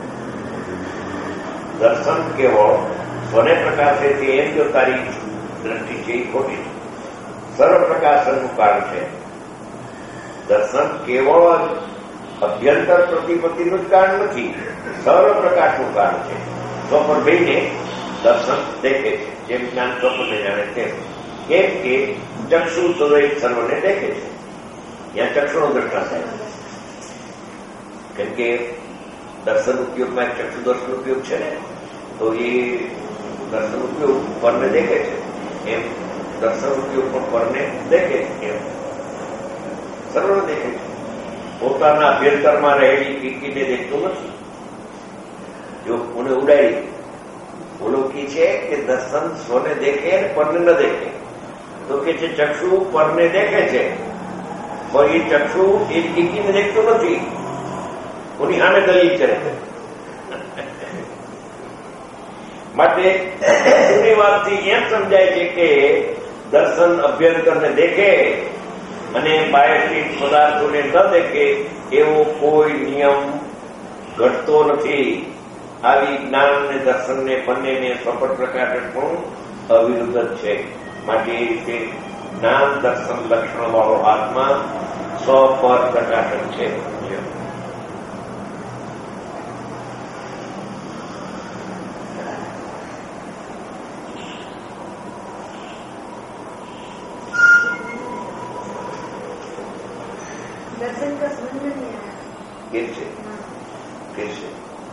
દર્શન કેવળ સ્વને પ્રકાશે તે એમ જો તારી દ્રષ્ટિ છે એ ખોટી છે. સર્વ પ્રકાશનનું કારણ છે. દર્શન કેવળ અભ્યંતર પ્રતિપત્તિનું જ કારણ નથી, સર્વ પ્રકાશનું કારણ છે. સ્વપર ભાઈને દર્શન દેખે છે જેમ જ્ઞાન સ્વપરને જાણે તેમ. કેમ કે ચક્ષુ સદૈવ સર્વને દેખે છે. ત્યાં ચક્ષુનો દ્રષ્ટાંત થાય. કેમ કે દર્શન ઉપયોગમાં ચક્ષુ દર્શન ઉપયોગ છે ને, તો એ દર્શન ઉપયોગ પરને દેખે છે. એમ દર્શન ઉપયોગ પણ પરને દેખે એમ સર્વને દેખે છે. પોતાના અભ્યંતરમાં રહેલી કીકીને દેખતું નથી. જો કોને ઉડાડી બોલો કી છે કે દર્શન સ્વને દેખે અને પરને ન દેખે. તો કે છે ચક્ષુ પરને દેખે છે પણ એ ચક્ષુ એ કીકીને દેખતું નથી. કોની સામે દલીલ કરે છે. માટે જૂની વાતથી એમ સમજાય છે કે દર્શન અભ્યંતરને દેખે અને બાહ્યથી પદાર્થોને ન દેખે એવો કોઈ નિયમ ઘટતો નથી. આવી જ્ઞાન અને દર્શનને બંનેને સ્વપર પ્રકાશક પણ અવિરુદ્ધ જ છે. માટે એ રીતે જ્ઞાન દર્શન લક્ષણ વાળો આત્મા સ્વપર પ્રકાશક છે. दर्शन का समझ में नहीं आया कैसे कैसे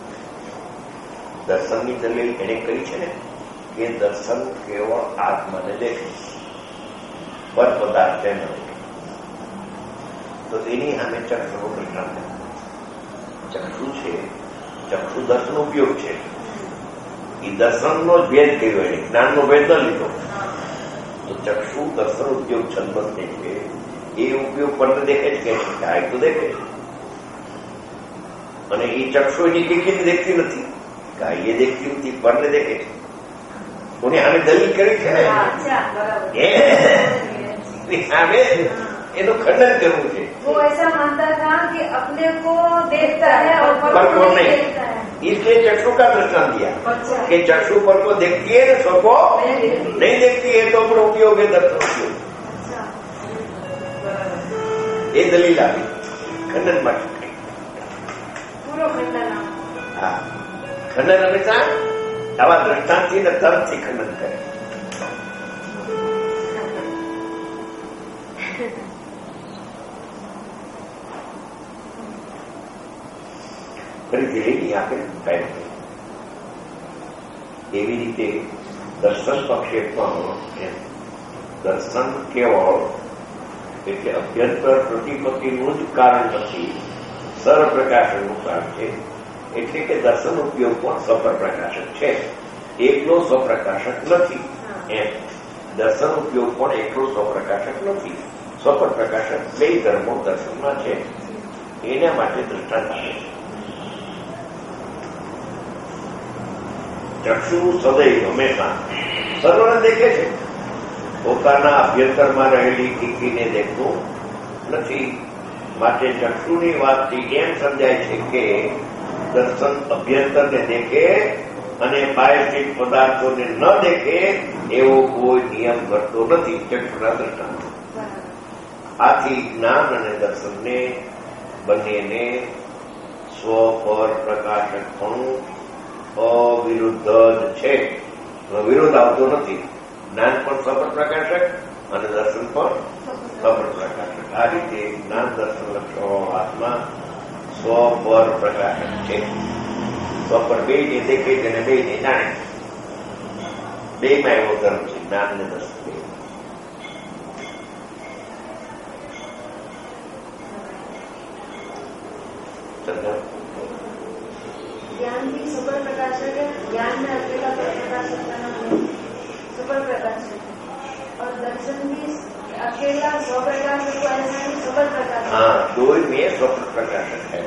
દર્શનની દલીલ એને કરી છે ને કે દર્શન કેવળ આત્માને દેખે પર પદાર્થ ન તો એની સામે ચક્ષુનો દ્રષ્ટાંત. ચક્ષુ છે, ચક્ષુ દર્શન ઉપયોગ છે. એ દર્શનનો જ ભેદ કર્યો એને, જ્ઞાનનો ભેદ ન લીધો. તો ચક્ષુ દર્શન ઉપયોગ છંદબદ્ધ છે. એ ઉપયોગ પરને દેખે જ કે આ તો દેખે છે. અને એ ચક્ષુ એની કીકીને દેખતી નથી. એ દેખતી નથી, પરને દેખે છે. કોને આને દલીલ કરી છે ને એનું ખંડન કરવું છે. वो ऐसा मानता था कि अपने को देखता है और पर को नहीं देखता है. इसलिए चक्षु का दृष्टांत दिया कि चक्षु पर तो देखती है ना, सबको नहीं देखती है तो अपना उपयोग है दर्शन उपयोग। ये दलील आ गई खंडन માટે। હા, ખંડન હંમેશા આવા દ્રષ્ટાંતથી ને તર્કથી ખંડન કરે। ફરીથી લઈ આપણે ટાઈમ એવી રીતે દર્શન પક્ષેપમાં દર્શન કેવળ એટલે અભ્યંતર પ્રતિપત્તિનું જ કારણ નથી, સરપ્રકાશનનું કારણ છે। એટલે કે દર્શન ઉપયોગ પણ સ્વપ્રકાશક છે, એકલો સ્વપ્રકાશક નથી। એમ દર્શન ઉપયોગ પણ એકલો સ્વપ્રકાશક નથી, સ્વપ્રકાશક બે ધર્મો દર્શનમાં છે, એના માટે દૃષ્ટાંત આપે છે। ચક્ષુ સદૈવ હંમેશા સર્વને દેખે છે, પોતાના અભ્યંતરમાં રહેલી કીકીને દેખતું નથી। માટે ચક્ષુની વાતથી એમ સમજાય છે કે દર્શન અભ્યંતરને દેખે અને બાહ્યસ્થિત પદાર્થોને ન દેખે એવો કોઈ નિયમ ઘટતો નથી ચક્ષુના દ્રષ્ટાંત। આથી જ્ઞાન અને દર્શનને બંનેને સ્વ પર પ્રકાશકપણું અવિરુદ્ધ જ છે, વિરોધ આવતો નથી। જ્ઞાન પણ સ્વપર પ્રકાશક અને દર્શન પણ સ્વપર પ્રકાશક। આ રીતે જ્ઞાન દર્શન લક્ષણો આત્મા સ્વ પર પ્રકાશક છે। સ્વપર બે ને દેખે છે અને બે ને જાણે, બે માં એવો ધર્મ છે જ્ઞાન ને દર્શન બે। ज्ञान की सुपर प्रकाशक है, ज्ञान में अकेला प्रकाशक का नाम सुपर प्रकाशक है, और दर्शन भी अकेला स्व प्रकाशक को ऐसा ही सुपर प्रकाशक। हाँ, दो में स्वप्न प्रकाशक है।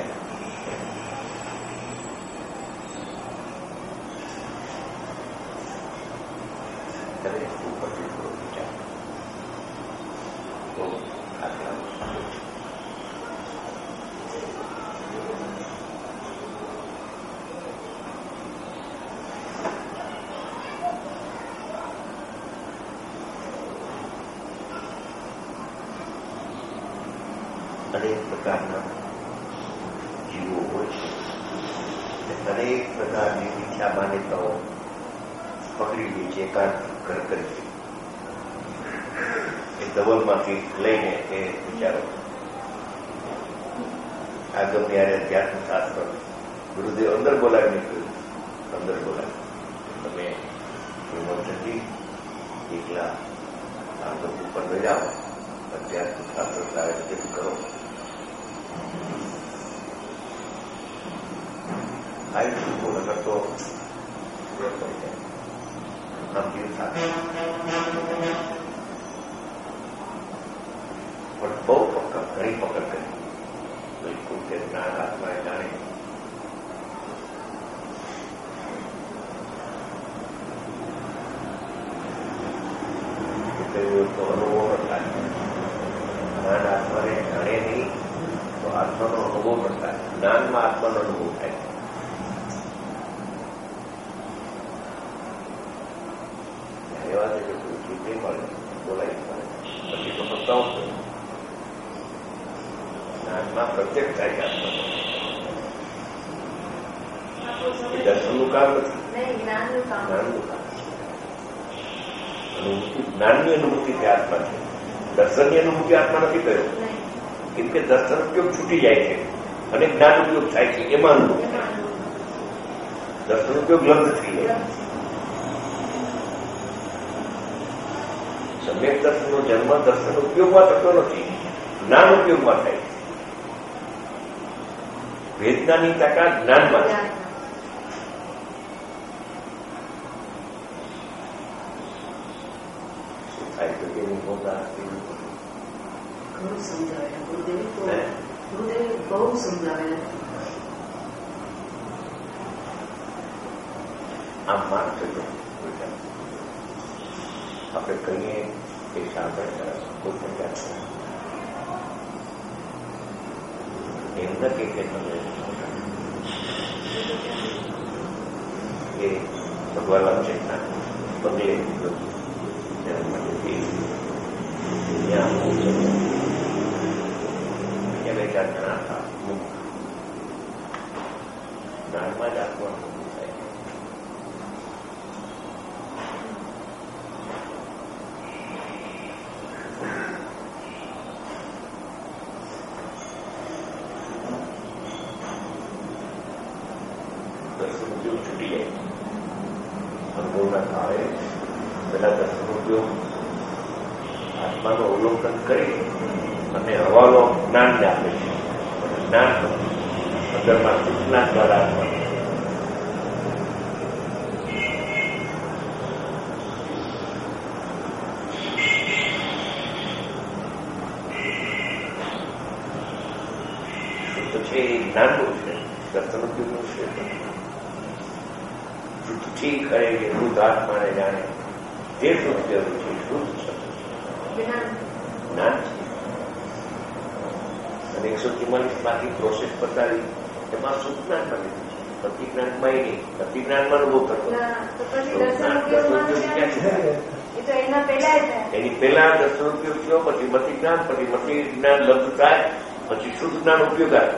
અનેક પ્રકારના જીવો હોય છે, અનેક પ્રકારની મિથ્યા માન્યતાઓ પકડી ગઈ છે એકાંત ઘર કરી। એ દબલમાંથી લઈને એ વિચારો આ ગમે યારે અધ્યાત્મ શાસ્ત્ર ગુરુદેવ અંદર બોલાવીને કહ્યું, અંદર બોલાવી તમે હિમવંતજી એકલા આગળ ઉપર લઈ જાઓ, અધ્યાત્મ શાસ્ત્ર સારા રીતે કરો। आई को नगर तो हम जीव था और बहुत पक्का घड़ी पकड़ कर बिल्कुल के ज्ञान आत्मा जाने तो अनुभव करता है। ज्ञान आत्मा ने जाने नहीं तो आत्मा नो अनुभव करता है, ज्ञान में आत्मा नो अनुभव है। એવા છે કે પૂછ્યું નહીં મળે, બોલાય મળે, પછી તો સત્તાઓ છે જ્ઞાનમાં પ્રત્યક્ષ થાય છે આત્મા। એ દર્શનનું કામ નથી, જ્ઞાનનું કામ। અનુભૂતિ જ્ઞાનની અનુભૂતિ તે આત્મા છે, દર્શનની અનુભૂતિ આત્મા નથી કર્યો, કેમ કે દર્શન ઉપયોગ છૂટી જાય છે અને જ્ઞાન ઉપયોગ થાય છે, એમાં અનુભૂતિ થાય। દર્શન ઉપયોગ લબ્ધ થઈ જાય। સમ્યક દર્શનનો જન્મ દર્શન ઉપયોગમાં થતો નથી, જ્ઞાન ઉપયોગમાં થાય છે। વેદનાની તાકાત જ્ઞાનમાં છે। શું થાય તો તેની પોતા ઘણું સમજાવે ગુરુદેવ, ગુરુદેવ બહુ સમજાવે। આમ માનશે તો આપણે કહીએ કે સાંભળે કોઈ પણ એમ નથી કે તમે એ ભગવાન ચેતના બધે બે ચાર જણા હતા જ્ઞાનમાં જ આત્મા થાય. દર્શન ઉપયોગ છૂટી જાય અનુભવના કાળે પેલા દર્શન ઉપયોગ આત્માનું અવલોકન કરી અને હવાનો જ્ઞાનને આપે છે. જ્ઞાન અંદરમાં સૂચના દ્વારા આપવાનું. શુદ્ધ છે એ જ્ઞાનનું છે, દર્શન ઉપયોગનું છે. શુદ્ધથી કરે કે શુદ્ધ આત્માને જાણે તે શુદ્ધ જરૂર છે. શુદ્ધ છે જ્ઞાન છે. અને એકસો ચુમ્માલીસ માંથી પ્રોસેસ બતાવી એમાં સૂચના બની છે. પ્રતિજ્ઞાનમાં એ નહીં, પ્રતિજ્ઞાનમાં અનુભવ કરતો એની પહેલા દર્શન ઉપયોગ થયો, પછી મતિ જ્ઞાન, પછી મતિ જ્ઞાન લબ્ધ થાય, પછી શુદ્ધ જ્ઞાન ઉપયોગ થાય.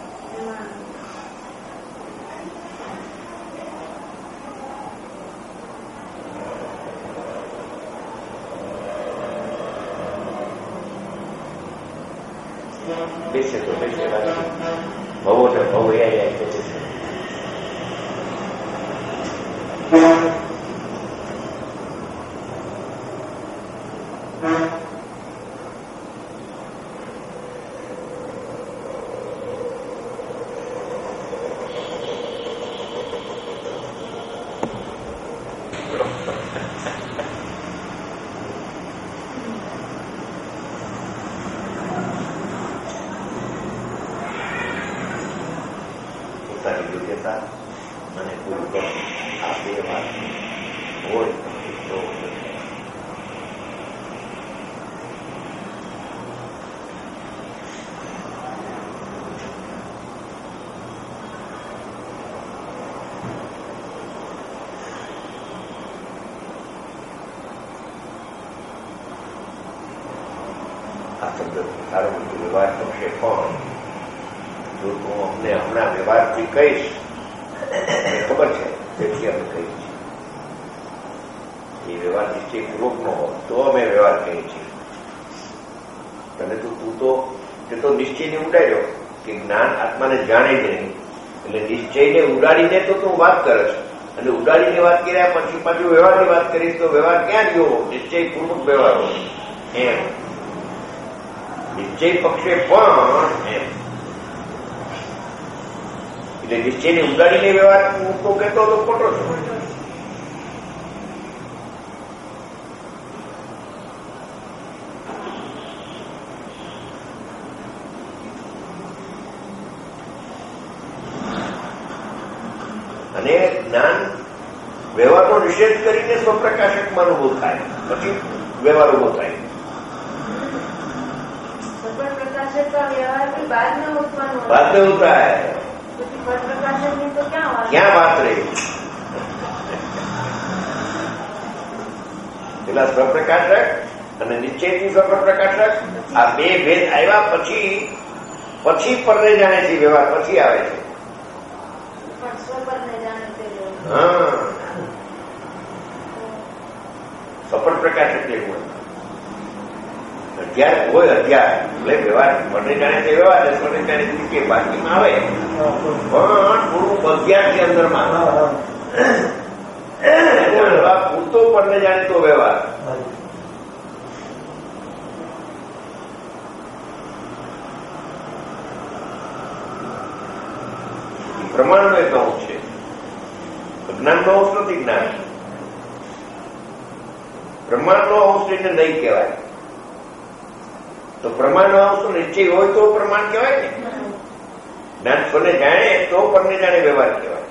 બેસે તો બેસે ભવો ને ભવ એ છે. અને કોઈ પણ આ બે વાત હોય તો આ શબ્દ સારો મોટો વ્યવહાર કરશે. પણ જો તું અમને હમણાં વ્યવહારથી કહીશ ખબર છે તેથી અમે કહીએ છીએ. એ વ્યવહાર નિશ્ચયપૂર્વક નો હોય તો અમે વ્યવહાર કહીએ છીએ. તને તો તું તો તે તો નિશ્ચયને ઉડાડ્યો કે જ્ઞાન આત્માને જાણે જ નહીં, એટલે નિશ્ચયને ઉડાડીને તો તું વાત કરે છે. અને ઉડાડીને વાત કર્યા પછી પાછું વ્યવહારની વાત કરીશ તો વ્યવહાર ક્યાં ગયો? નિશ્ચયપૂર્વક વ્યવહાર હોય એમ. નિશ્ચય પક્ષે પણ એમ એટલે નિશ્ચયને ઉગાડીને વ્યવહાર હું તો કહેતો હતો ખોટો છું. અને જ્ઞાન વ્યવહારનો નિષેધ કરીને સ્વપ્રકાશકમાં અનુભવ થાય, પછી વ્યવહાર ઉભો થાય. બાદ में होता है, ક્યાં વાત રહી? પેલા સ્વપ્રકાશક અને નિશ્ચયથી સ્વપ્રકાશક આ બે ભેદ આવ્યા પછી પછી પરને જાણે છે વ્યવહાર પછી આવે છે. હા, સ્વપ્ન પ્રકાશક જેવું અધ્યાય હોય અધ્યાય એટલે વ્યવહાર મને જાણે તે વ્યવહાર મને જાણે કે બાકીમાં આવે પણ થોડું અધ્યાય છે અંદરમાં પૂરતો પરને જાણે તો વ્યવહાર. પ્રમાણનો એક અંશ છે, જ્ઞાનનો અંશ નથી. જ્ઞાન પ્રમાણનો અંશ એટલે નહીં કહેવાય. તો પ્રમાણનો અંશ નિશ્ચય હોય તો પ્રમાણ કહેવાય ને. જ્ઞાન સ્વને જાણે તો પરને જાણે વ્યવહાર કહેવાય.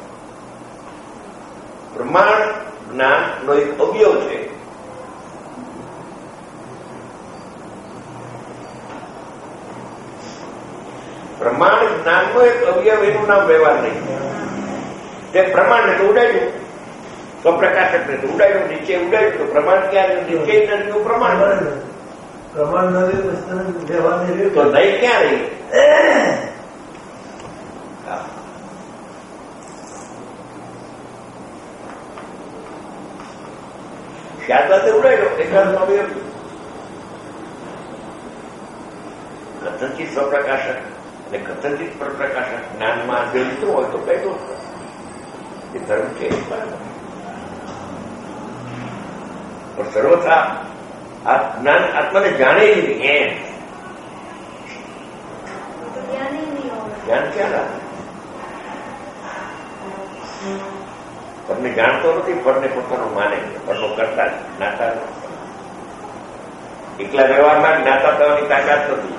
પ્રમાણ જ્ઞાન નો એક અવયવ છે. પ્રમાણ જ્ઞાનનો એક અવયવ, એનું નામ વ્યવહાર નહીં. તે પ્રમાણને તો ઉડાડ્યું સ્વપ્રકાશક ને ઉડાડ્યું, નીચે ઉડાડ્યું તો પ્રમાણ ક્યાં નીચે નથી પ્રમાણ પ્રમાણ ન રહ્યું તો નહીં ક્યાં રહી? શારદાતે ઉડાડ્યો એકાદમાં બી કથનચિત સ્વપ્રકાશક અને કથનચિત પરપ્રકાશક જ્ઞાનમાં જો લીધું હોય તો કઈ દોષ એ ધર્મ છે. પણ સર્વથા આ જ્ઞાન આત્માને જાણે જ નહીં. એમ જ્ઞાન ક્યાં રાખે? તમને જાણતો નથી, ફળને પોતાનો માને, ફળનો કરતા જ્ઞાતા એકલા વ્યવહારમાં જ્ઞાતા થવાની તાકાત નથી.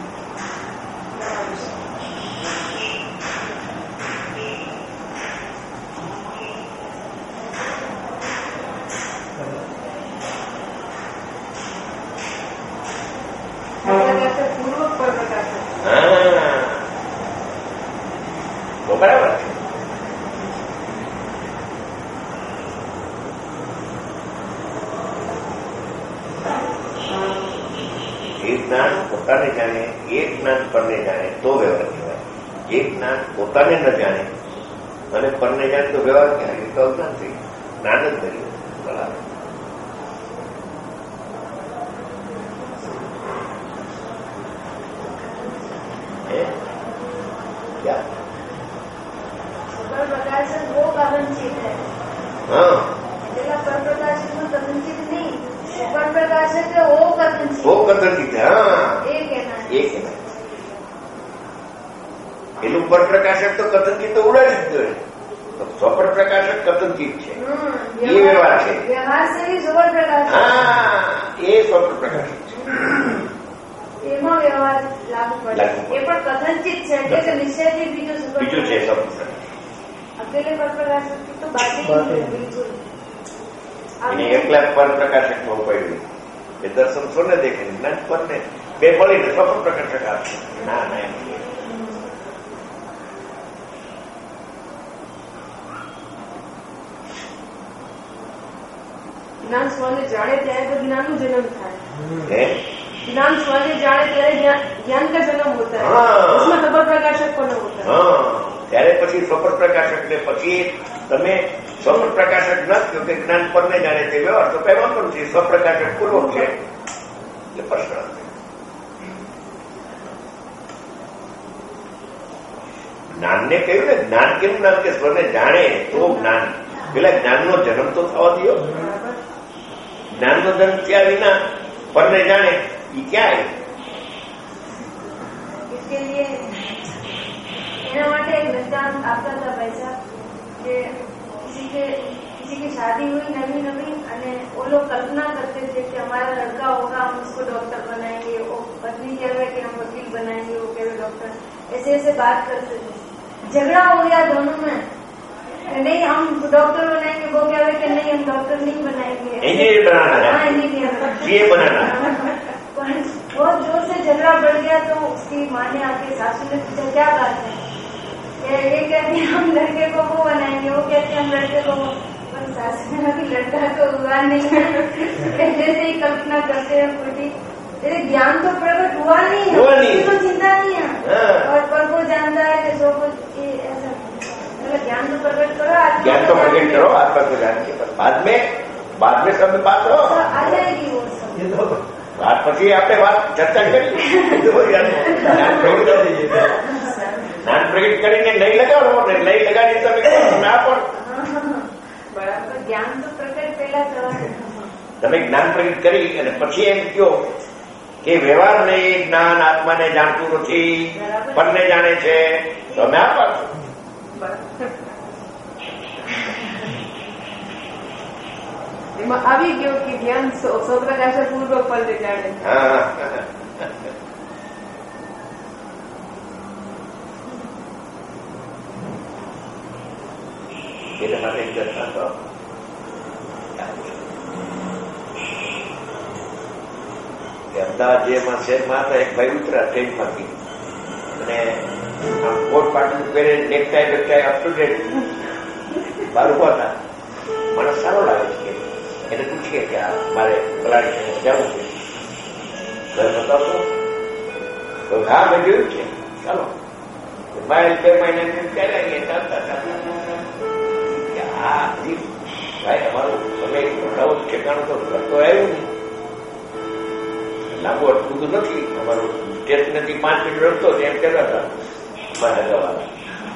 તો બરાબર છે. એક જ્ઞાન પોતાને જાણે, એક જ્ઞાન પરને જાણે તો વ્યવહાર કહેવાય. એક જ્ઞાન પોતાને ન જાણે અને પરને જાણે તો વ્યવહાર કહેવાય. એ તો અજ્ઞાન થઈ જ્ઞાન જ કર્યું. બરાબર. એનું પરપ્રકાશક તો કથનચિત તો ઉડાડી જ ગયો. સ્વપર પ્રકાશક કથનચિત છે, એ વ્યવહાર છે. હા, એ સ્વપર પ્રકાશક છે. એમાં વ્યવહાર લાગુ પડે. એ પણ કથનચિત છે એટલે નિશ્ચયથી બીજું બીજું છે સ્વપર. અકેલે પરપ્રકાશક તો બાકી બિલકુલ એની એકલા પરપ્રકાશકમાં ઉપાડ્યું એ દર્શન સોને દેખે જ્ઞાન પરને બે મળીને સ્વપર પ્રકાશક આપશે. ના ના એમ જ્ઞાન સ્વને જાણે ત્યારે તો જ્ઞાન નો જન્મ થાય. ज्ञान स्वने जाने ત્યારે જ્ઞાન કા જન્મ હોતા है, उसमें खबर प्रकाशक को न होता है. हाँ, ત્યારે પછી સ્વપર પ્રકાશક ને પછી તમે સ્વપર પ્રકાશક ન થયો કે જ્ઞાન પરને જાણે તે વ્યવહાર તો કઈ વાંધો નથી. સ્વપ્રકાશક પૂર્વક છે એટલે પ્રશ્ન જ્ઞાનને કહ્યું ને, જ્ઞાન કેનું નામ કે સ્વને જાણે તો જ્ઞાન. પેલા જ્ઞાનનો જન્મ તો થવા દો. જ્ઞાનનો જન્મ થયા વિના પરને જાણે ये क्या है? इसके लिए एना માટે एक दृष्टांत आपका था पैसा कि किसी के किसी की शादी हुई नवी नवी અને वो लोग कल्पना करते थे कि हमारा लड़का होगा, हम उसको डॉक्टर बनाएंगे. वो पत्नी कह रहे कि हम वकील बनाएंगे, वो कह रहे डॉक्टर. ऐसे ऐसे बात करते थे. झगड़ा हो गया दोनों में. नहीं हम डॉक्टर बनाएंगे, वो कह रहे कि नहीं हम डॉक्टर नहीं बनाएंगे, इंजीनियर बनाना है, ये बनाना है. बहुत जोर से झगड़ा बढ़ गया तो उसकी माँ ने आके सासू ने पूछा क्या बात है? ये कहते हैं हम लड़के को वो बनाएंगे, वो कहते हैं हम लड़के को वो. पर सासू ने अभी लड़का तो हुआ नहीं. पहले से ही कल्पना करते हैं पूरी. तेरे ज्ञान तो प्रकट हुआ नहीं है, तो चिंता नहीं है. और पर को जानता है कि सो कुछ ऐसा ज्ञान तो प्रकट करो, ज्ञान तो प्रकट करो आत्मा को जान के. बाद में बाद में सब बात हो आ जाएगी वो सब. વાત પછી આપણે વાત ચર્ચા કરી. જ્ઞાન પ્રગટ કરીને નહીં લગાડો ને નહીં લગાડી તમે તમે આપો. બરાબર, જ્ઞાન તો પ્રગટ પહેલા થવાનું. તમે જ્ઞાન પ્રગટ કરી અને પછી એમ કહો કે વ્યવહાર નહીં, જ્ઞાન આત્માને જાણતું નથી, પરને જાણે છે, તમે આપો. એમાં આવી ગયો કે જ્ઞાન સ્વપ્રકાશક પૂર્વક પરને જાણે. એટલા માટે ચર્ચા તો અમદાવાદ જેમાં શહેરમાં હતા એક ભાઈ ઉતરા ટ્રેનમાંથી અને આમ કોટ પાટલું પહેરે નેકટાઈ બેકટાઈ અપ ટુ ડેટ બાર ઉભા હતા. માણસ સારો લાગે છે એને પૂછીએ કે આ મારે પલાળી જવું છે, ઘર બતાવશો તો હા મેં જોયું છે, ચાલો માઇલ બે મહિના ચાલ્યા ગયા ચાલતા ચાલતા આ ભાઈ અમારું તમે બતાવો ઠેકાણું તો ઘર તો આવ્યું નહીં, લાંબુ અટકું તો નથી, અમારું સ્ટેશનથી પાંચ મિનિટ રસ્તો એમ કહેતા હતા મારા જવાના.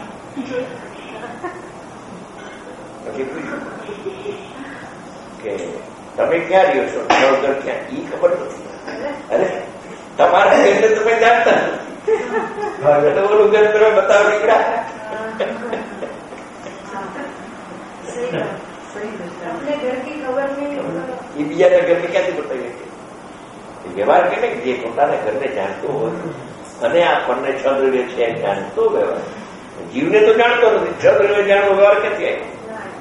પછી પૂછ્યું કે તમે ક્યાં રહ્યો છો, તમારું ઘર ક્યાં, ઈ ખબર નથી. અરે તમારા ઘરને તમે જાણતા નથી, ઓલું ઘર તમે બતાવો નીકળ્યા. એ બીજાના ઘરને ક્યાંથી બતાવીએ છીએ? વ્યવહાર કે જે પોતાના ઘરને જાણતો હોય અને આપણને છ દ્રવ્ય છે જાણતો વ્યવહાર, જીવને તો જાણતો નથી, છ દ્રવ્ય જાણવો વ્યવહાર ક્યાંથી આવ્યો?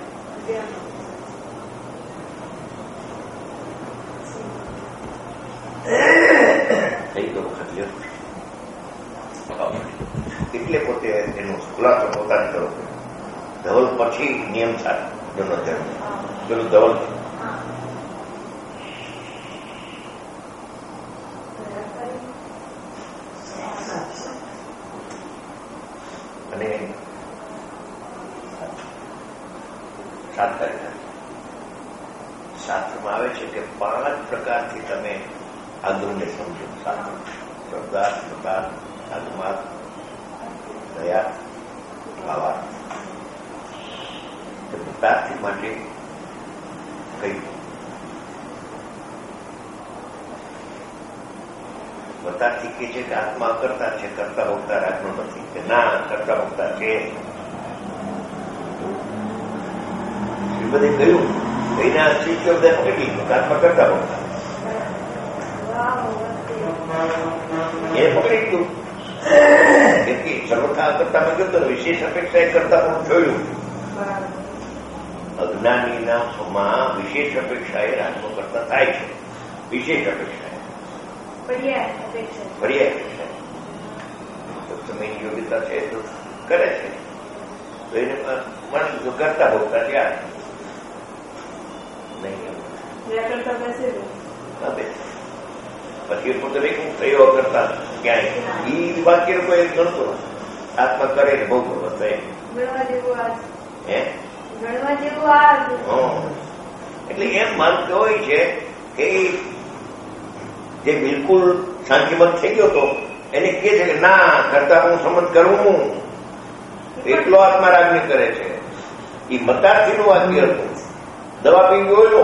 એટલે પોતે એનો ખુલાસો પોતાને કરો. ધવલ પછી નિયમ સાથે જેનો જન્મ પેલું ધવલ અને સાત તારીખ શાસ્ત્રમાં આવે છે કે પાંચ પ્રકારથી તમે આદુને સમજો. શાસ્ત્ર શ્રદ્ધા, શ્રદ્ધા, આત્મા, દયા, ભાવાર્થ. પદાર્થી માટે કઈ પદાર્થી કે છે કે આત્મા કરતા છે, કરતા ભોગતા રાખનો નથી, કે ના કરતા ભોગતા છે. બધે કહ્યું કઈના શિષ્ય બધા પકડી લીધું, આત્મા કરતા ભોગતા એ પકડી લીધું. સર્વથા કરતા મગર વિશેષ અપેક્ષા એ કરતા પણ જોયું. અજ્ઞાનીનામાં વિશેષ અપેક્ષા એ આત્મ કરતા થાય છે. વિશેષ અપેક્ષા પર્યાય અપેક્ષા સમયની યોગ્યતા છે તો કરે છે, તો એને માણસ જો કરતા ભોગતા ત્યાં નહીં પછી પોતે હું થયો કરતા ક્યાંય ઈ વાક્ય કોઈ ગણતો આત્મા કરે ને ભોગવો હે એટલે એમ માનતો હોય છે કે જે બિલકુલ શાંતિમત થઈ ગયો હતો એને કે છે કે ના કરતા હું સમજ કરું, એટલો આત્મા રાજ્ય કરે છે. એ મતાર્થી નું વાક્ય હતું. દવા પી ગયો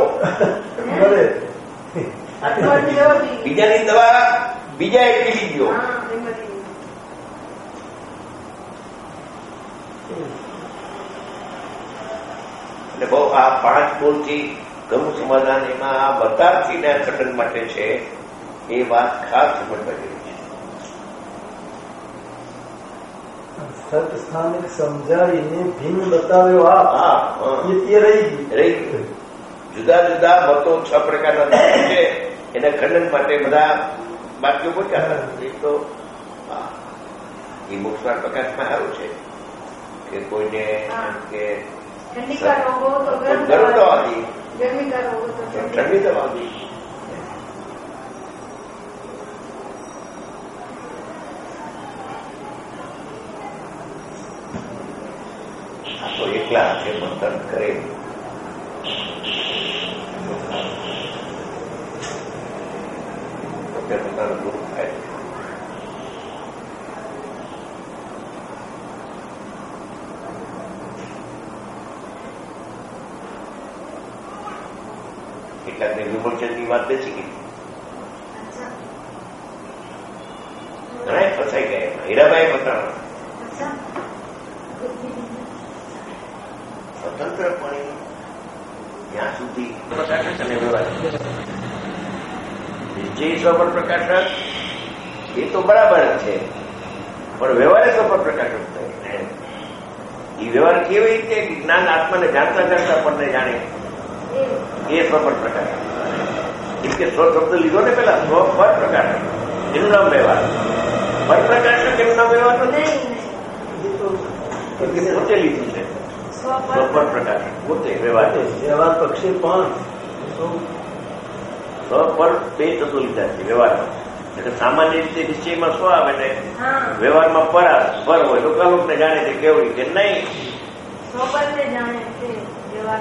બીજાની દવા બીજા એ પી ગયો. એટલે બહુ આ પાંચ બોલથી ઘણું સમાધાન એમાં આ બતારથી ના ખંડન માટે છે. એ વાત ખાસ સમજવા જેવી છે. સત સ્થાનિક સમજાવીને ભિન્ન બતાવ્યો આપ એ રહી રહી ગયું. જુદા જુદા મતો છ પ્રકારના છે, એના ખંડન માટે બધા વાક્યો બોલ્યા. એ તો એ મોક્ષના પ્રકાશમાં આવ્યું છે કે કોઈને કે ગરમ દવા દી, ઠંડી દવા દી. આ તો એકલા છે મંથન કરે પોતાનું દુઃખ થાય. કેટલાકને વિમોચનની વાત બેસી ગઈ, ઘણા ફસાઈ ગયા. હીરાબાઈ બતાવવા સ્વતંત્રપણે જ્યાં સુધી પ્રકાશક અને વ્યવહાર જે સ્વપર પ્રકાશક એ તો બરાબર જ છે, પણ વ્યવહારે સ્વપર પ્રકાશક થાય. એ વ્યવહાર કેવી રીતે જ્ઞાન આત્માને જાણતા જાણતા આપણને જાણે એ સ્વપર પ્રકાશક. એમ કે સ્વ શબ્દ લીધો ને પેલા સ્વ પર પ્રકાશક એનું નામ વ્યવહાર, પર પ્રકાશક એનું નામ વ્યવહાર નથી, પોતે લીધું છે. સ્વપર પ્રકાશ પોતે વ્યવહાર વ્યવહાર પક્ષે પણ સ્વપર બે તત્વો લીધા છે વ્યવહારમાં. એટલે સામાન્ય રીતે નિશ્ચયમાં સ્વ આવે ને વ્યવહારમાં પર પર હોય લોકાલોકને જાણે છે કેવું કે નહીં સ્વપરને જાણે છે વ્યવહાર.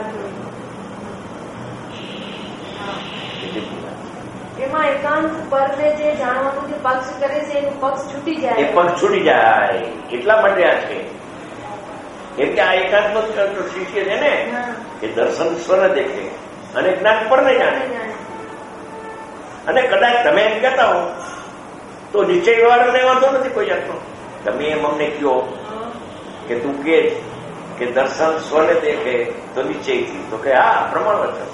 એમાં એકાંત પરને જે જાણવાનું જે પક્ષ કરે છે એનું પક્ષ છૂટી જાય એ પક્ષ છૂટી જાય એટલા માટે આ છે. કેમ કે આ એકાંતનો શિષ્ય છે ને એ દર્શન સ્વને દેખે અને જ્ઞાન પરને જાણે. અને કદાચ તમે એમ કહેતા હો તો નિશ્ચય વ્યવહારને વાંધો નથી કોઈ જાતનો. તમે એમ અમને કહો કે તું કે કે દર્શન સ્વને દેખે તો નિશ્ચયથી તો કે હા પ્રમાણ વચન.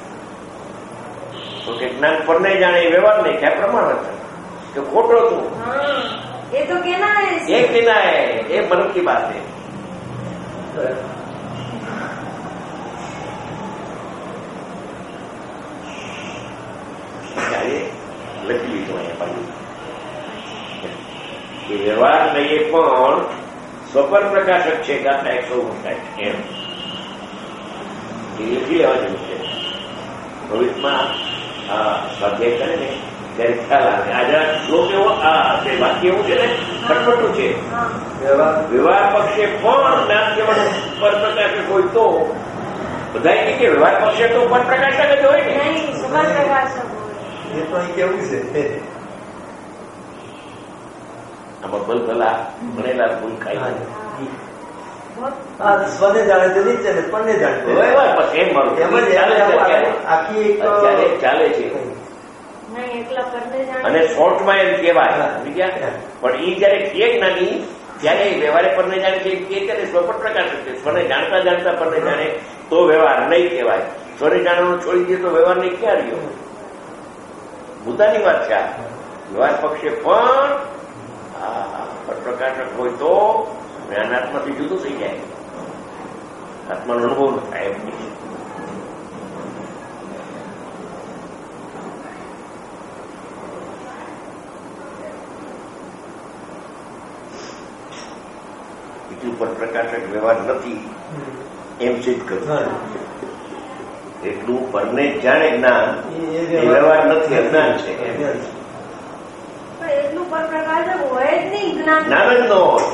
તો કે જ્ઞાન પર નહીં જાણે એ વ્યવહાર નહીં ક્યાં પ્રમાણ વચન કે ખોટો તું એ તો કેના એ કેના એ મન કી બાત હે. લખી લીધું અહીંયા પાછું કે વ્યવહાર નહીં પણ સ્વપર પ્રકાશક છે ગાતા એકસો ઓગણસાઠ એમ એ લખી લેવા જેવું છે. ભવિષ્યમાં આ સ્વાધ્યાય કરે ને ત્યારે ખ્યાલ આવે. આજે શ્લોક એવો આ વાક્ય એવું છે ને ખટપટું છે. વ્યવહાર પક્ષે પણ જ્ઞાન કેવળ પર પ્રકાશક હોય તો બધા કે વ્યવહાર પક્ષે તો પર પ્રકાશક જ હોય ને. એ તો અહીં કેવું છે આમાં ભલ ભલા ભણેલા ભૂલ ખાય સ્વને જાણે તો નીચે ને પણ જાણે એમ મારું આખી અત્યારે ચાલે છે. અને શોર્ટમાં એમ કહેવાય પણ એ જયારે કે જ્ઞાની ત્યારે વ્યવહારે પરને જાણે છે કે ત્યારે સ્વપર પ્રકાશક છે. સ્વને જાણતા જાણતા પરને જાણે તો વ્યવહાર નહીં કહેવાય. સ્વને જાણવાનું છોડી દે તો વ્યવહાર નહીં ક્યાં રહ્યો. મુદ્દાની વાત છે. વ્યવહાર પક્ષે પણ પ્રકાશક હોય તો જ્ઞાનાત્માથી જુદું થઈ જાય. આત્માનો અનુભવ ન થાય એમ નહીં. એટલું પર પ્રકાશક વ્યવહાર નથી એમ સિદ્ધ કર્યું. એટલું પરને જાણે જ્ઞાન એ વ્યવહાર નથી અજ્ઞાન છે. એટલું પર પ્રકાશક હોય જ નહીં જ્ઞાન જ્ઞાન જ ન હોય.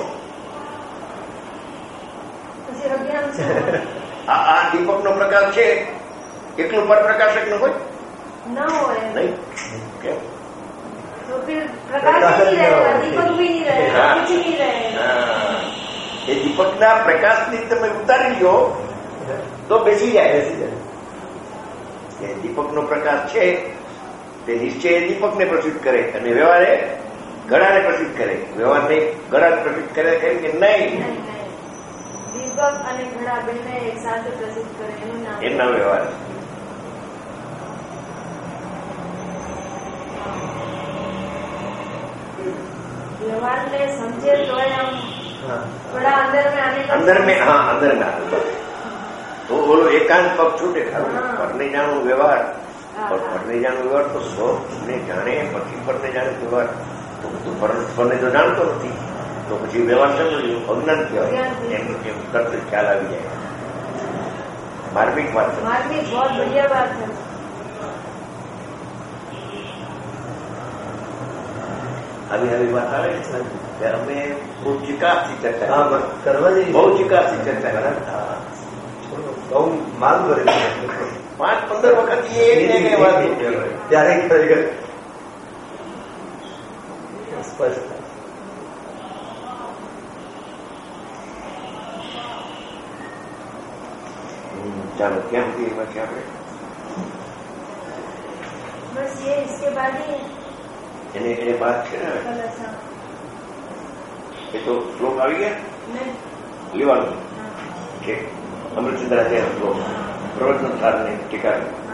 આ દીપક નો પ્રકાશ છે એટલું પર પ્રકાશક ન હોય ન હોય નહીં. કેમ તો फिर प्रकाश नहीं रहेगा, दीपक भी नहीं रहेगा, कुछ नहीं रहेगा. એ દીપકના પ્રકાશની તમે ઉતારી લો તો બેસી જાય. બેસી જાય. દીપકનો પ્રકાશ છે તે નિશ્ચય દીપકને પ્રસિદ્ધ કરે અને વ્યવહારે ગળાને પ્રસિદ્ધ કરે. વ્યવહારને ગળાને પ્રસિદ્ધ કરે કેમ કે નહીં દીપક અને ઘડા બંને એક સાથે પ્રસિદ્ધ કરે એનું નામ એમના વ્યવહાર. व्यवहार ने समझे तो हम थोड़ा अंदर में आने का अंदर में हाँ अंदर में आने तो बोलो एकांत पग छूटे खरो पर नहीं जाणू व्यवहार और पर नहीं जाणू व्यवहार तो स्व ने जाने પછી પર ને જાણે વ્યવહાર તો બધું પર સ્વને જો જાણતો નથી તો પછી વ્યવહાર સમજો અજ્ઞાન કહેવાય. એમ એમ તરત ખ્યાલ આવી જાય. માર્મિક વાત છે. मार्मिक बहुत बढ़िया बात है. આવી આવી વાત આવે છે ત્યારે અમે બહુ ચિકાસથી ચર્ચા કરવા જઈએ. બહુ ચિકાસથી ચર્ચા કરે. બહુ માલ કરે પાંચ પંદર વખત એક ને એક વાત ત્યારે ખરેખર સ્પષ્ટ. ચાલો કેમ કહીએ પછી આપણે बस ये इसके बाद ही એને એ વાત છે ને कल अच्छा એ તો શ્લોક આવી ગયા नहीं લેવાનું કે અમૃતચંદ્રાચાર્ય શ્લોક પ્રવચન સારને ટીકા